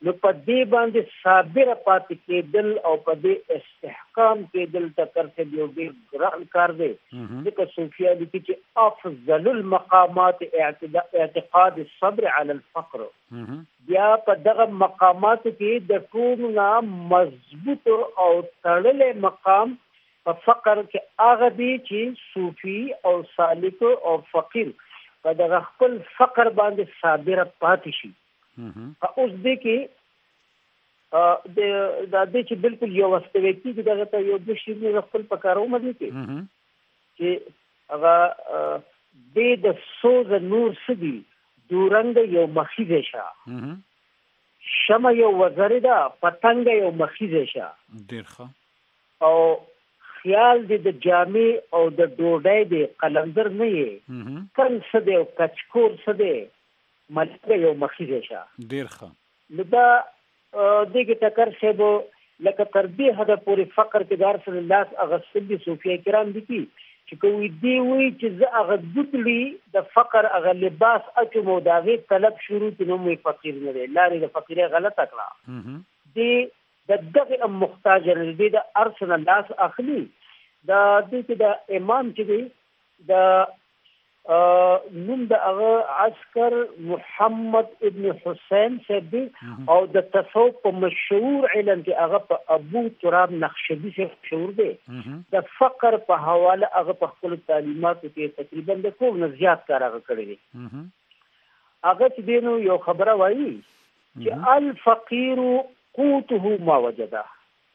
نو په دې باندې صابر پاتې کېدل او په دې استحکام کېدل تکر څه یو ډېر ګران کار دی ځکه صوفیا لیکي چې افضل المقامات اعتقاد الصبر على الفقر بیا په دغه مقاماتو کې د ټولو نه مضبوط او تړلې مقام په فقر کې هغه دی چې صوفي او سالک او فقیر په دغه خپل فقر باندې صابر پاتې شي. اوس دې کې د د دې چې بالکل یو واستوي کې دغه ته یو د شی نه خپل پکارو مده کې چې هغه د د سوز نور سدي دورنګ یو مخیزه شه شمه یو وزردا پتنګ یو مخیزه شه ډیرخه او خیال دې د جامع او د ډوډۍ د قلندر نه یې کن څه دی او کچکور څه دی ملګری یو مخیزه شه ډیرخه نو دا دغه ټکر شه بو لکه تر دې حد پورې فقر کې دار صلی الله اغسل دي صوفیا کرام دي چې کوي دی وی چې زه هغه دتلی د فقر هغه لباس اچمو داغه طلب شروع کینو مې فقیر نه دی لاري د فقیره غلطه کړه دی د دغه محتاج دی د ارسل الله اخلي دا د د امام چې دی د نوم د هغه عسكر محمد ابن حسین صاحب او د تصوف په مشهور علم کې هغه په ابو تراب نقشبندي سے مشهور دی د فقر په حواله هغه په خپل تعلیماتو کې تقریبا د کوم نه زیات کار هغه کړی دی. هغه چې دینو یو خبره وایي چې الفقير قوته ما وجده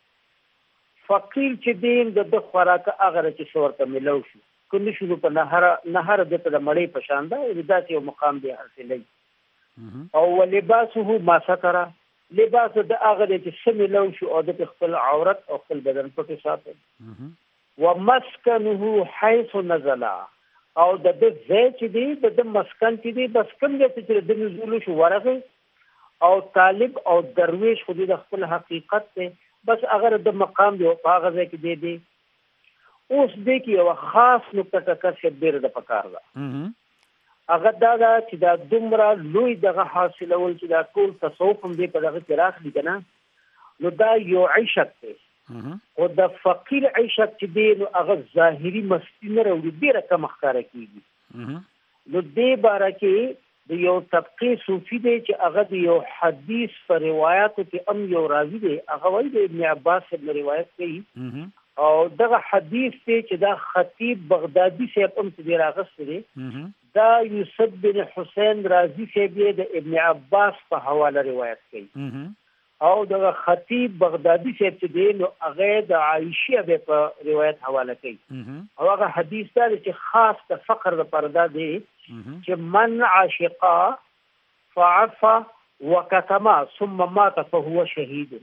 فقیر چې دین د خوراک هغه چې څورته ملو شو کني شروع په نهر نهر د ته مړې پشان ده ودات یو مقام دی حاصلې او ولباسه ما ستر لباس د هغه چې سملو شو او د خپل عورت او خپل بدن پټ ساتي ومسكنه حيث نزل او د دې ځای چې دی د مسکن چې دی بس کوم دې چې د نزول شو ورغه او طالب او درویش خو د خپل حقیقت ته بس اگر د مقام دی او هغه ځای کې دی دی اوس دې کې یو خاص نقطه ټکر شه ډېر د پکار ده هغه دا دا چې دا دومره لوی دغه حاصلول چې دا ټول تصوف هم دې په دغه کې راخلي کنه نو دا یو عیشت دی او د فقیر عیشت چې دی نو هغه ظاهري مستی نه وروړي ډېره کم ښکاره کېږي نو دې باره کې د یو طبقه صوفي دی چې هغه د یو حدیث په روایتو کې هم یو راوي دی هغه وایي د ابن عباس ابن روایت کوي او دغه حدیث ته چې دا خطیب بغدادي صاحب هم دې راغست دي دا یوسف بن حسین رازی صاحب د ابن عباس په حواله روایت کوي او دغه خطیب بغدادي صاحب چې دی نو هغه د عائشه به په روایت حواله کوي او هغه حدیث دا چې خاص د فقر د پردا دی چې من عاشقا فعفا وكتما ثم مات فهو شهید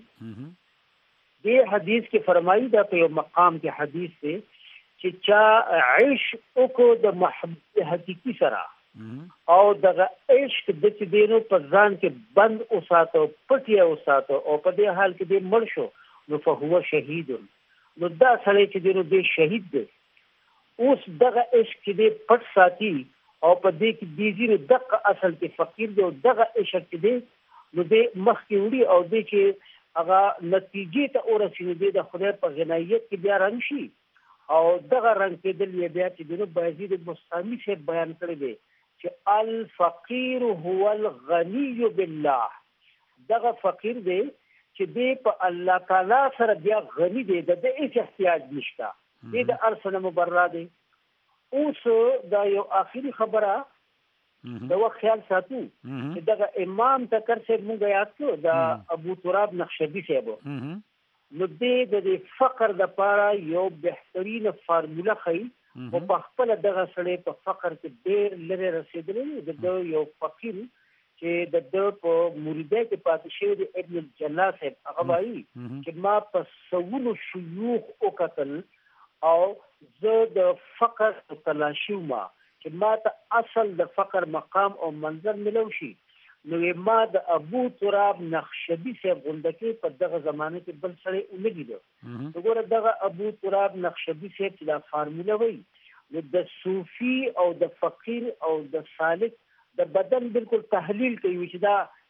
دې حدیث کې فرمایي دا په یو مقام کې حدیث دی چې چا عيش وکړو د محبت حقيقي سره او دغه عشق د چې دینو په ځان کې بند اوساتو پټي اوساتو او په دې حال کې دې مړ شو نو فهو شهید نو دا سړی چې دینو دې شهید دی اوس دغه عشق کې دې پټ ساتي او په دې کې دې زیره دغه اصل کې فقیر دی او دغه عشق کې دې نو دې مخ کې وړي او دې چې هغه نتیجې ته ورسېږي د خدای په غنایت کې بیا رنګ شي او دغه رنګ کېدل یې بیا چې د بایزید بستامي سے بیان کړی دی چې الفقیر هو الغنی بالله دغه فقیر دی چې دی په الله تعالی سره بیا غنی دی د هیڅ احتیاج نشته دی د ارسنه مبرر دی. اوس دا یو اخیری خبره دا وخت خیال ساتو چې دغه امام تکر سے موږ یاد کړو د ابو تراب نقشبندي صاحب نو دې د فقر د پاره یو بهترین فارموله خي او په خپل دغه سړی په فقر کې ډېر لري رسیدلی د یو فقیر چې د د په مریدای کې پاتې شوی د ابن الجلا صاحب هغه وایي چې ما په سونو شيوخ او قتل او زه د فقر تلاشي ما چې ما ته اصل د فقر مقام او منظر ملو شي نو ما د ابو تراب نقشبندي صاحب غوندکې په دغه زمانه کې بل سره ومګیدو وګوره دغه ابو تراب نقشبندي صاحب چې دا فارموله وایي نو د صوفي او د فقیر او د سالک د بدن بالکل تحلیل کوي چې دا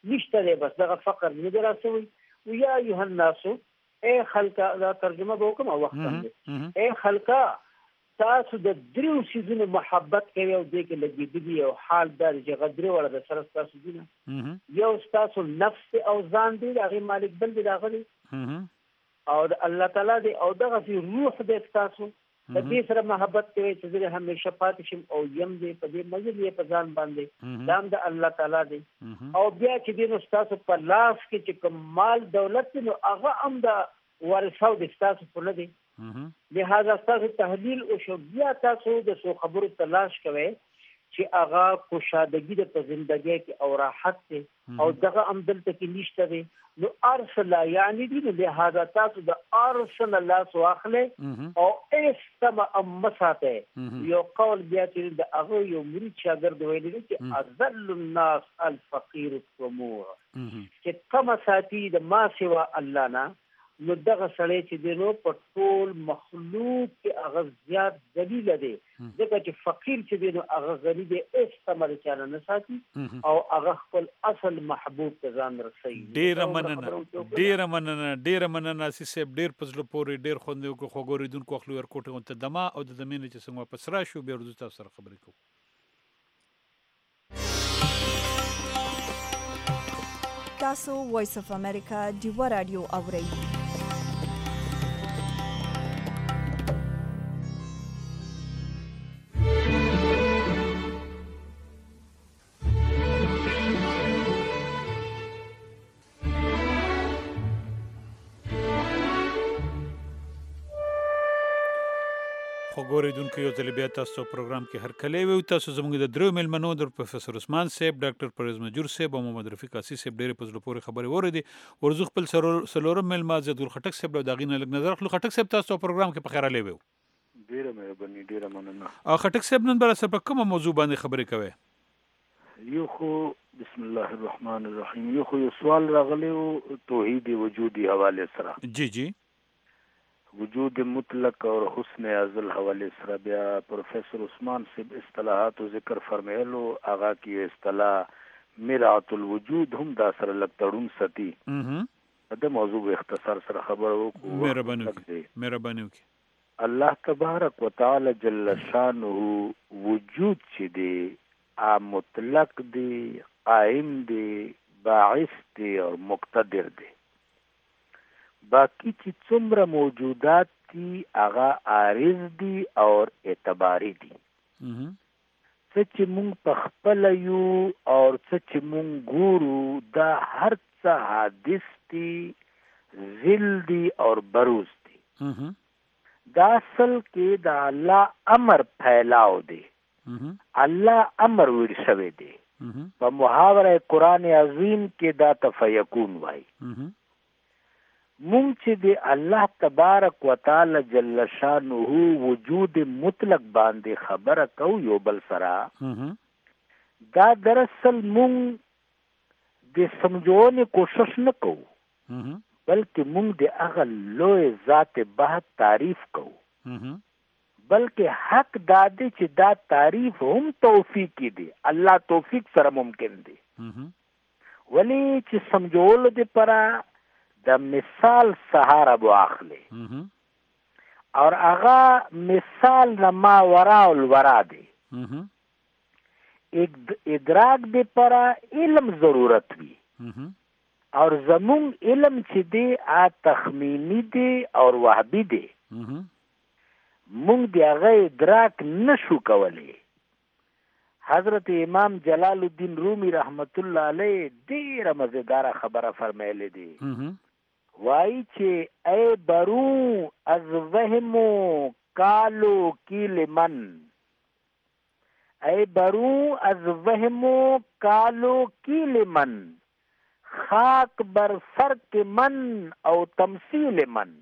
نشته دی بس دغه فقر نه دی راسوي ویا ایها الناس اے خلقا دا ترجمه به کومه وخت باندې اے خلقا تاسو د دریو سيزونو محبت کوي او دې کې لګېدلی او حال دا چې غدري ولا د سره تاسو دي نه یو تاسو نفس او ځان دی هغه مالک بل دی راغلی او الله تعالی دی او دغه روح دې تاسو د دې سره محبت کوي چې زه همیشه پاتې شم او یم دې په دې مزل یې په ځان باندې دام د الله تعالی دی او بیا چې دې نو تاسو په لاس کې چې کمال دولت نو هغه هم د ورثو د تاسو په لدی لہذا تاسو تحلیل او شو بیا تاسو د سو خبرو تلاش کوئ چې هغه خوشادګي د په ژوندۍ کې او راحت دی او دغه عمدل ته کې نشته دی نو ارسل یعنی دی لہذا تاسو د ارسل الله سواخله او استمع امساته یو قول بیا چې د هغه یو مرید شاګرد ویلی چې اذل الناس الفقير الطموع چې کما ساتي د ما سوا الله نه نو دغه سړی چې دی نو په ټول مخلوق کې هغه زیات ذلیل دی ځکه چې فقیر چې دی نو هغه غریب دی استمر چانه نه ساتي او هغه خپل اصل محبوب ته ځان رسوي. ډېره مننه ډېره مننه ډېره مننه سي صاحب ډېر په زړه پورې ډېر خوند وکړو خو ګورېدونکو اخلو ورکوټه ته دما او د دمینې چې څنګه واپس راشو بیا ورځو تاسو سره خبرې کوو. تاسو وایس اف امریکا ډیوه رادیو اورئ. خو ګورېدونکو یو ځل بیا تاسو پروګرام کې هرکلی وي تاسو زموږ د درېو میلمنو د پروفیسر عثمان صاحب ډاکټر پرویز مجور صاحب او محمد رفیق اسي صاحب ډېرې په زړه پورې خبرې واورېدې ورزو خپل څلورم میلمه زیدګل خټک صاحب له د هغې نه لږ نظر اخلو. خټک صاحب تاسو پروګرام کې په خیر راغلی وی. ډېره مهرباني ډېره مننه. او خټک صاحب نن به راسره په کومه موضوع باندې خبرې کوئ؟ یو خو بسم الله الرحمن الرحیم یو خو یو سوال راغلی و توحید وجودي حوالې سره. جی جی وجود مطلق اور حسن ازل حوالے سره بیا پروفیسر عثمان صاحب اصطلاحات و ذکر فرمایلو آغا کی اصطلاح مرات الوجود هم دا سره لګ تړون ستی دا موضوع اختصار سره خبر وکړو. مهرباني وکړئ مهرباني وکړئ. الله تبارک وتعالى جل شانه وجود چې دی ا مطلق دی قائم دی باعث دی اور مقتدر دی. باقی چې څومره موجودات دي هغه عارض دي اور اعتباری دي. څه چې مونږ په خپله یو اور څه چې مونږ ګورو دا هر څه حادث دي ذل دي اور بروز دي. دا اصل کې د الله امر پھیلاو دی. الله امر ویل شوی دی. په محاوره قرآن عظیم کې دا تفیکون وایي. مونږ چې د الله تبارک وتعالى جل شانه وجود مطلق باندې خبره کوو یو بل سره دا دراصل مونږ د سمجھونې کوشش نه کوو بلکې مونږ د هغه لوی ذات بحت تعریف کوو بلکې حق دا دی چې دا تعریف هم توفیقی دی. الله توفیق سره ممکن دی ولی چې سمجھولو د پره د مثال سهار ابو اخلی اور اغا مثال نما ورا الورا دی. ادراک دی پرا علم ضرورت وی اور زمون علم چې دی آ تخمینی دی اور وحبی دی مونږ دی اغا ادراک نشو کولی. حضرت امام جلال الدین رومی رحمت اللہ علیہ دیر مزیدار خبر فرمائلے دی وائی چې اے برو از وهمو کالو کیل من اے برو از وهمو کالو کیل من خاک بر فرق من او تمثیل من.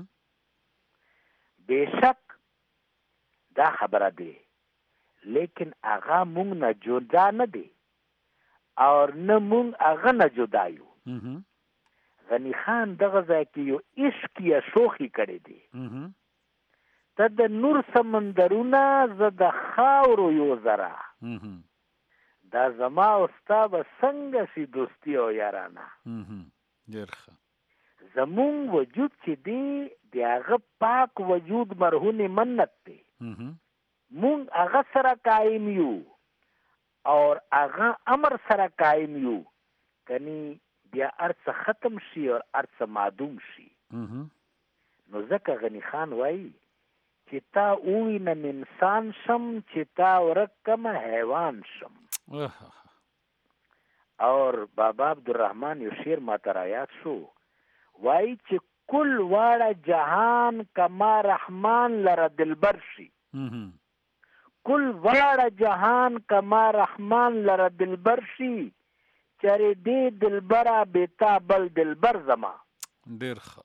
بے شک دا خبره دی لیکن اغا مونږ نه جدا نه دی اور نه مونږ اغا نه جدایو. غنی خان دغه ځای کې یو عشق یا شوخي کړی دی. ته د نور سمندرونه زه د خاورو یو ذره دا زما او ستا به څنګه سي دوستي او یارانه. ډېر ښه. زمونږ وجود چې دی د هغه پاک وجود مرهون منت دی. مونږ هغه سره قائم یو او هغه امر سره قائم یو، کني بیا ارڅ ختم شي او ارڅ معدوم شي. نو ځکه غنی خان وایي چې تا ووینم انسان شم، چې تا ورکم حیوان شم. اور بابا عبدالرحمن یو شعر ماته رایاد شو، وایي چې کل واړه جهان کما رحمان لره دلبر شي. کل واړه جهان کما رحمان لره دلبر شي، چرې دې دلبره بیتا بل دلبر زما. ډېر ښه.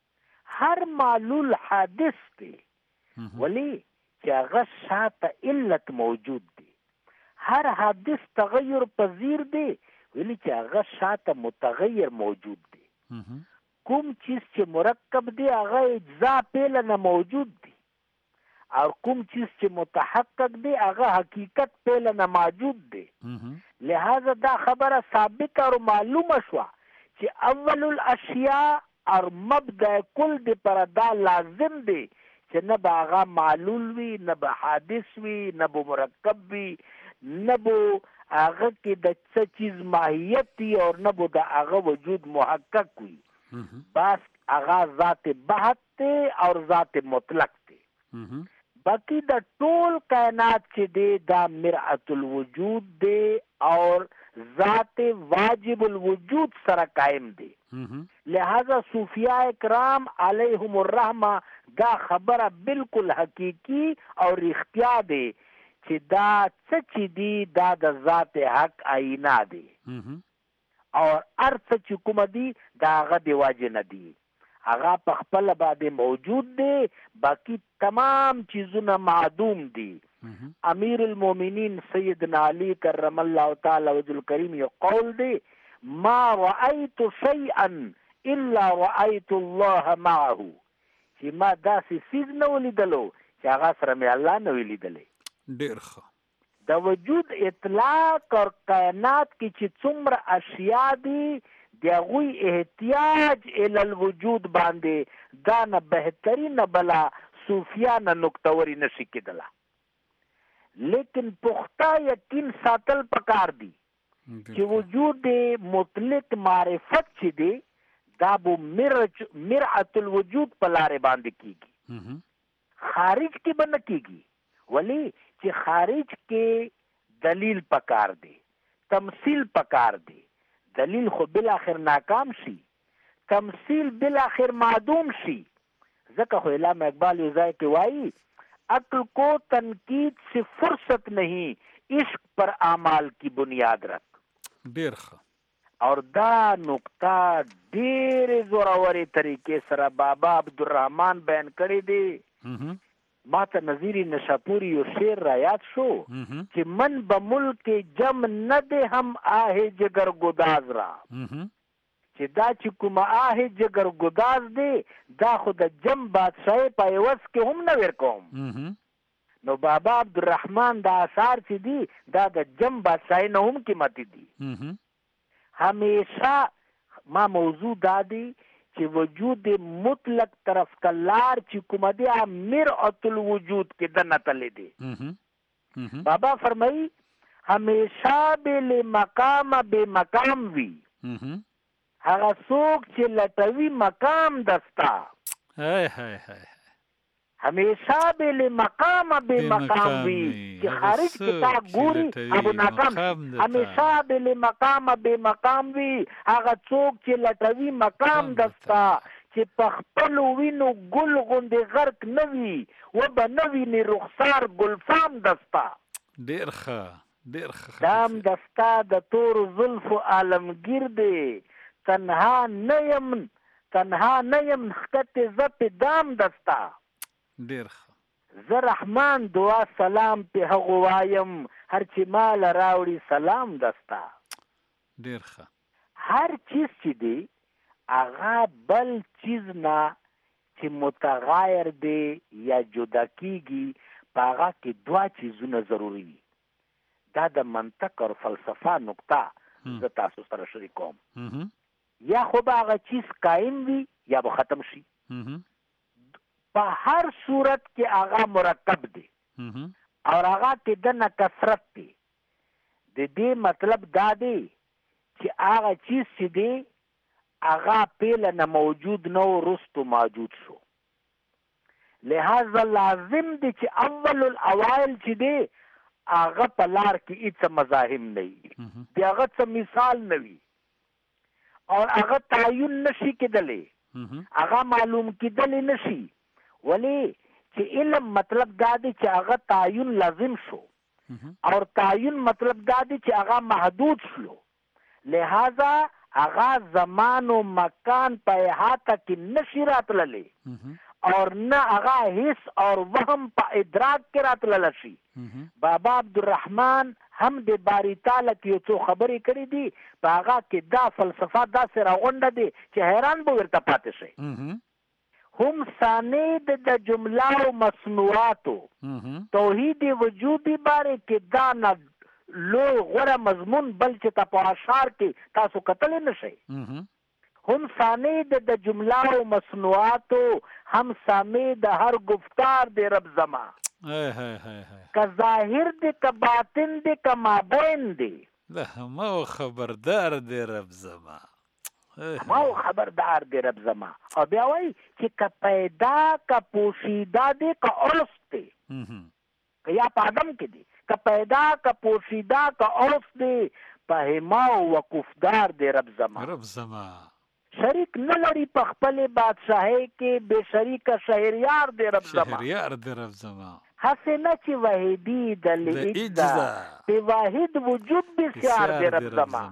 هر معلول حادث دی، ولی چې هغه شاته علت موجود دی. هر حادث تغیر پذیر دی، ولی چې هغه شاته متغیر موجود دی. کوم چیز چې مرکب دی هغه اجزا پیله نه موجود دی، او کوم چیز چې متحقق دی هغه حقیقت پیله نه موجود دی. لہذا دا خبره ثابت اور معلومه شوه چې اول الاشیاء اور مبدأ کل دی پر دا لازم دی چې نه به هغه معلول وي، نه به حادث وي، نه به مرکب وي، نه به هغه کې د څه چیز ماهیت وي، او نه به د هغه وجود محقق وي. بس هغه ذات بحت دی او ذات مطلق دی. باقی د ټول کائنات چې دی دا مرعت الوجود دی اور ذات واجب الوجود سره قائم دی. لہذا صوفیاء اکرام علیہم الرحمہ دا خبره بالکل حقیقی اور اختیا دی چې دا څه چې دی دا د ذات حق آئینه دی، اور هر څه چې کوم دی دا هغه دی واجب نه دی، هغه په خپل باندې موجود دی، باقی تمام چیزونه معدوم دی. امیر المومنین سیدنا علی کرم الله تعالی وجه الکریم یو قول دی، ما رأيت شيئا الا رأيت الله معه، چې ما داسې سیز نه ولیدلو چې هغه سره مې الله نه ولیدلی. ډېر ښه. د وجود اطلاق اور کائنات کې چې څومره اشیاء دي د هغوی احتیاج الی الوجود باندې دا نه بهترینه بله صوفیانه نکتوري نشي کېدله. لیکن پخته یقین ساتل پکار دی چې وجود مطلق معرفت چې دی دا به مرعت الوجود په لارې باندې کېږي، خارج کې به نه کېږي. ولی چې خارج کې دلیل پکار دی، تمثیل پکار دی. دلیل خو بالاخر ناکام شي، تمثیل بالاخر معدوم شي. ځکه خو علامه اقبال یو ځای کې وایي عقل کو تنقید سے فرصت نہیں، عشق پر اعمال کی بنیاد رکھ. ډېر ښه. اور دا نقطه ډېرې زورورې طریقې سره بابا عبدالرحمن بیان کړی دی. ما ته نظیر نشاپوری یو شعر را یاد شو چې من به ملک جم نه دی هم آه جگر گداز را، چې دا چې کومه آه جگر گداز دی دا خو د جم بادشاہي په عوض کې هم نه ورکوم. نو بابا عبدالرحمن دا آثار چې دي دا د جم بادشاہي نه هم قیمتي دي. همیشه ما موضوع دا دی چې وجود مطلق طرف کلار چې کومه دی مرعت الوجود کې دنه تللی دی. بابا فرمایي همیشه بل مقام بے مقام وی، هغه څوک چې لټوي مقام دستا. هاي هاي هاي همیشه بل مقام بے مقام وی چې خارج کې تا ګوري ابو ناکام. همیشه بل مقام بے مقام وی هغه څوک چې لټوي مقام دستا، چې په خپل وینو ګل غوندې غرق نه وي و به نه ویني رخسار ګلفام دستا. ډېر ښه ډېر ښه. دام دستا د تور زلفو عالمگیر دی، تنها نیم تنها نیم خط زپ دام دستا. ډېر ښه. زه رحمان دعا سلام په هغو وایم هر چې مال راوړي سلام دستا. ډېر ښه. هر چیز چې دی هغه بل چیز نه چې متغایر دی یا جدا کیږي په هغه کې دوه چیزونه ضروري دي. دا د منطق او فلسفه نقطه زه تاسو سره شریکوم یا خو به هغه چیز قایم وي یا به ختم شي په هر صورت کې هغه مرکب دی او هغه کې دنه کثرت دی. د دې مطلب دا دی چې هغه چیز چې دی هغه پیله نه موجود نه و رستو موجود شو. لہذا لازم دی چې اول الاوائل چې دی هغه په لار کې هیڅ مزاحم نه وي، د هغه څه مثال نه وي او هغه تعین نشي کېدلی، هغه معلوم کېدلی نشي. ولې چې علم مطلب دا دی چې هغه تعین لازم شو او تعین مطلب دا دی چې هغه محدود شو. لہذا هغه زمان و مکان په احاطه کې نشي راتللی اور نه هغه حس اور وهم په ادراک کې راتللی شي. بابا عبدالرحمن هم د باری تعالی کې یو څو خبرې کړې دي، په هغه کې دا فلسفه داسې راغونډه دی چې حیران به ورته پاتې شي. هم ساند د جمله و مصنوعاتو توحید وجودی باره کې دا نه لوی غوره مضمون بل چې تا په اشعار کې تاسو کتلی نشئ. هم ساند د جمله و مصنوعاتو هم سامد هر گفتار د رب زما که ظاهر دی که باطن دی که مابین دی ما خبردار دی رب زما ما خبردار دی رب زما. او بیا وایي چې که پیدا که پوشیده دی که عرف دی که یا په آدم کې دی، که پیدا که پوشیده که عرف دی په حما و وقفدار دی رب زما. رب زما شریک نه لري په خپل بادشاهۍ کې بے شریکه شهریار دی رب زما. شهریار دی رب زما. حسنه چې وحیدی د اجزا په واحد وجود بسیار دی رب زما.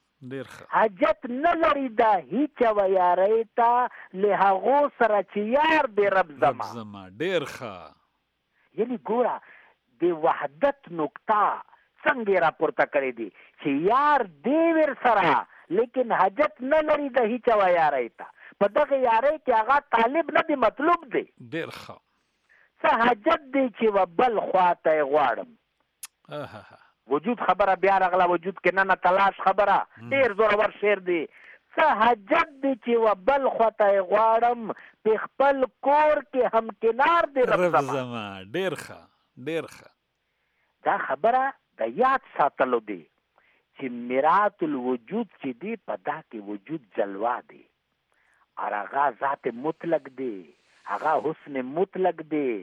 حاجت نه لري دا هیچ ویارۍ ته له هغو سره چې یار دی رب زما. ډیر ښه. یعنی ګوره د وحدت نقطه څنګه راپورته کړې دي چې یار دی ور سره لیکن حاجت نه لري د هیچ ویارۍ ته. په دغه یارۍ کې هغه طالب نه دی مطلوب دی. ډیر ښه. څه حاجت دی چې و بل خواته یې غواړم. وجود خبره بیا راغله، وجود کې نه نه تلاش خبره ډیر زورور شعر دی. څه حاجت دی چې و بل خواته یې غواړم په خپل کور کې هم کنار دی رب زما. ډیر ښه ډیر ښه. دا خبره د یاد ساتلو دی چې میرات الوجود چې دی په دا کې وجود جلوه دی اور هغه ذات مطلق دی، هغه حسن مطلق دی.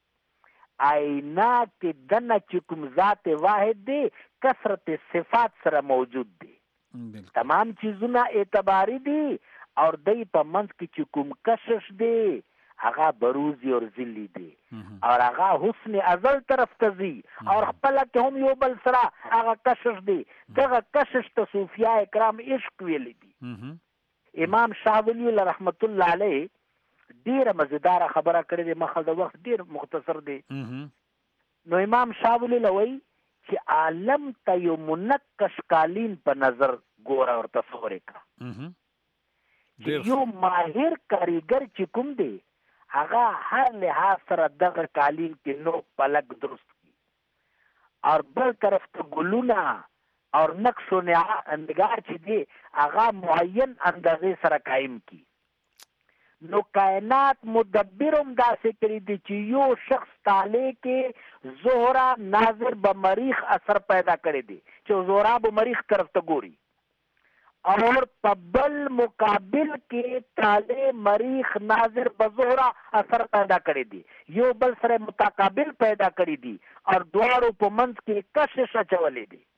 آئینه کې دنه چې کوم ذات واحد دی کثرت صفات سره موجود دی. تمام چیزونه اعتباری دی اور دی په منځ کې چې کوم کشش دی هغه بروزی اور ذلی دی اور هغه حسن ازل طرف ته ځي اور خپله کې هم یو بل سره هغه کشش دی. دغه کشش ته صوفیاء کرام عشق ویلی دي. امام شاه ولی الله رحمت الله علیه ډیره مزیداره خبره کړې ده، مخه د وخت ډیر مختصر دی. نو امام شاه ولی الله وایي چې عالم ته یو منقش قالین په نظر ګوره او تصور وکړه چې یو ماهر کاریګر چې کوم دی هغه هر لحاظ سره دغه قالین کې نو پلک درست کی اور بل طرف ته ګلونه اور نقش و نگار چې دی هغه معین اندازې سره قائم کی. نو کائنات مدبرم داسې کړي دي چې یو شخص تاله کې زهره ناظر به مریخ اثر پیدا کړي دي چې زهره به مریخ طرف ته ګوري اور په بل مقابل کې تاله مریخ ناظر به زهره اثر پیدا کړي دي، یو بل سره متقابل پیدا کړي دي اور دواړو په منځ کې کشش اچولې دي.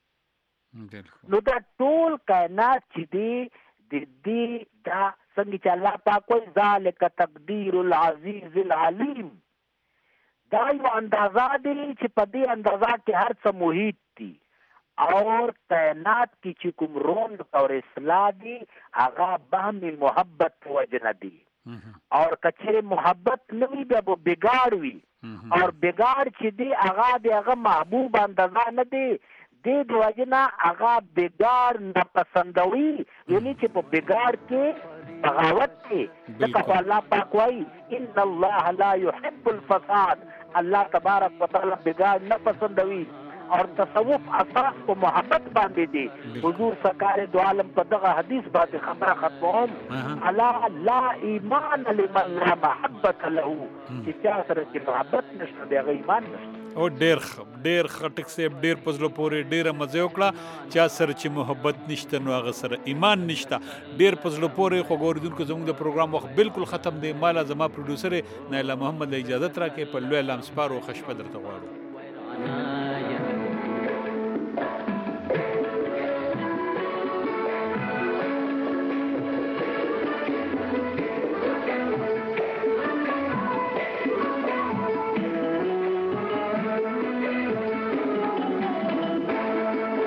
نو دا ټول کائنات چې دی د دې دا څنګه چې الله پاک وایي ذالک تقدیر العزیز العلیم، دا یو اندازه دی چې په دې اندازه کې هر څه محیط دي اور کائنات کی چې کوم روند اور اصلاح دی هغه باهم محبت په وجه نه دی اور کچره محبت نه وي بیا به بګاړ وي اور بګاړ چې دی هغه دی هغه محبوب اندازه نه دی دې د وجه نه هغه بګاړ ناپسندوي، یعنی چې په بګاړ کې بغاوت دی. ځکه خو الله پاک وایي ان الله لا يحب الفساد، الله تبارک وتعالی بګاړ نه پسندوي اور تصوف اساس په محبت باندې دی. حضور سرکار دو عالم په دغه حدیث باندې خبره ختموم الا لا ایمان لمن لا محبت له چې چا سره چې محبت نشته دی هغه ایمان نشته. او ډیر ډیر خټک سیب ډیر پزلو پورې ډیره مزه وکړه چا سره چې محبت نشته نو هغه سره ایمان نشته. ډیر پزلو پورې خو ګوردونکو زموږ د پروګرام وخت بالکل ختم دی. مالا زما پروډوسر نایله محمد اجازه راکې په لوی لام سپارو خشپه درته غواړو.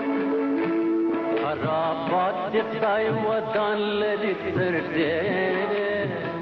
خرابات خدای ودان لري تر دې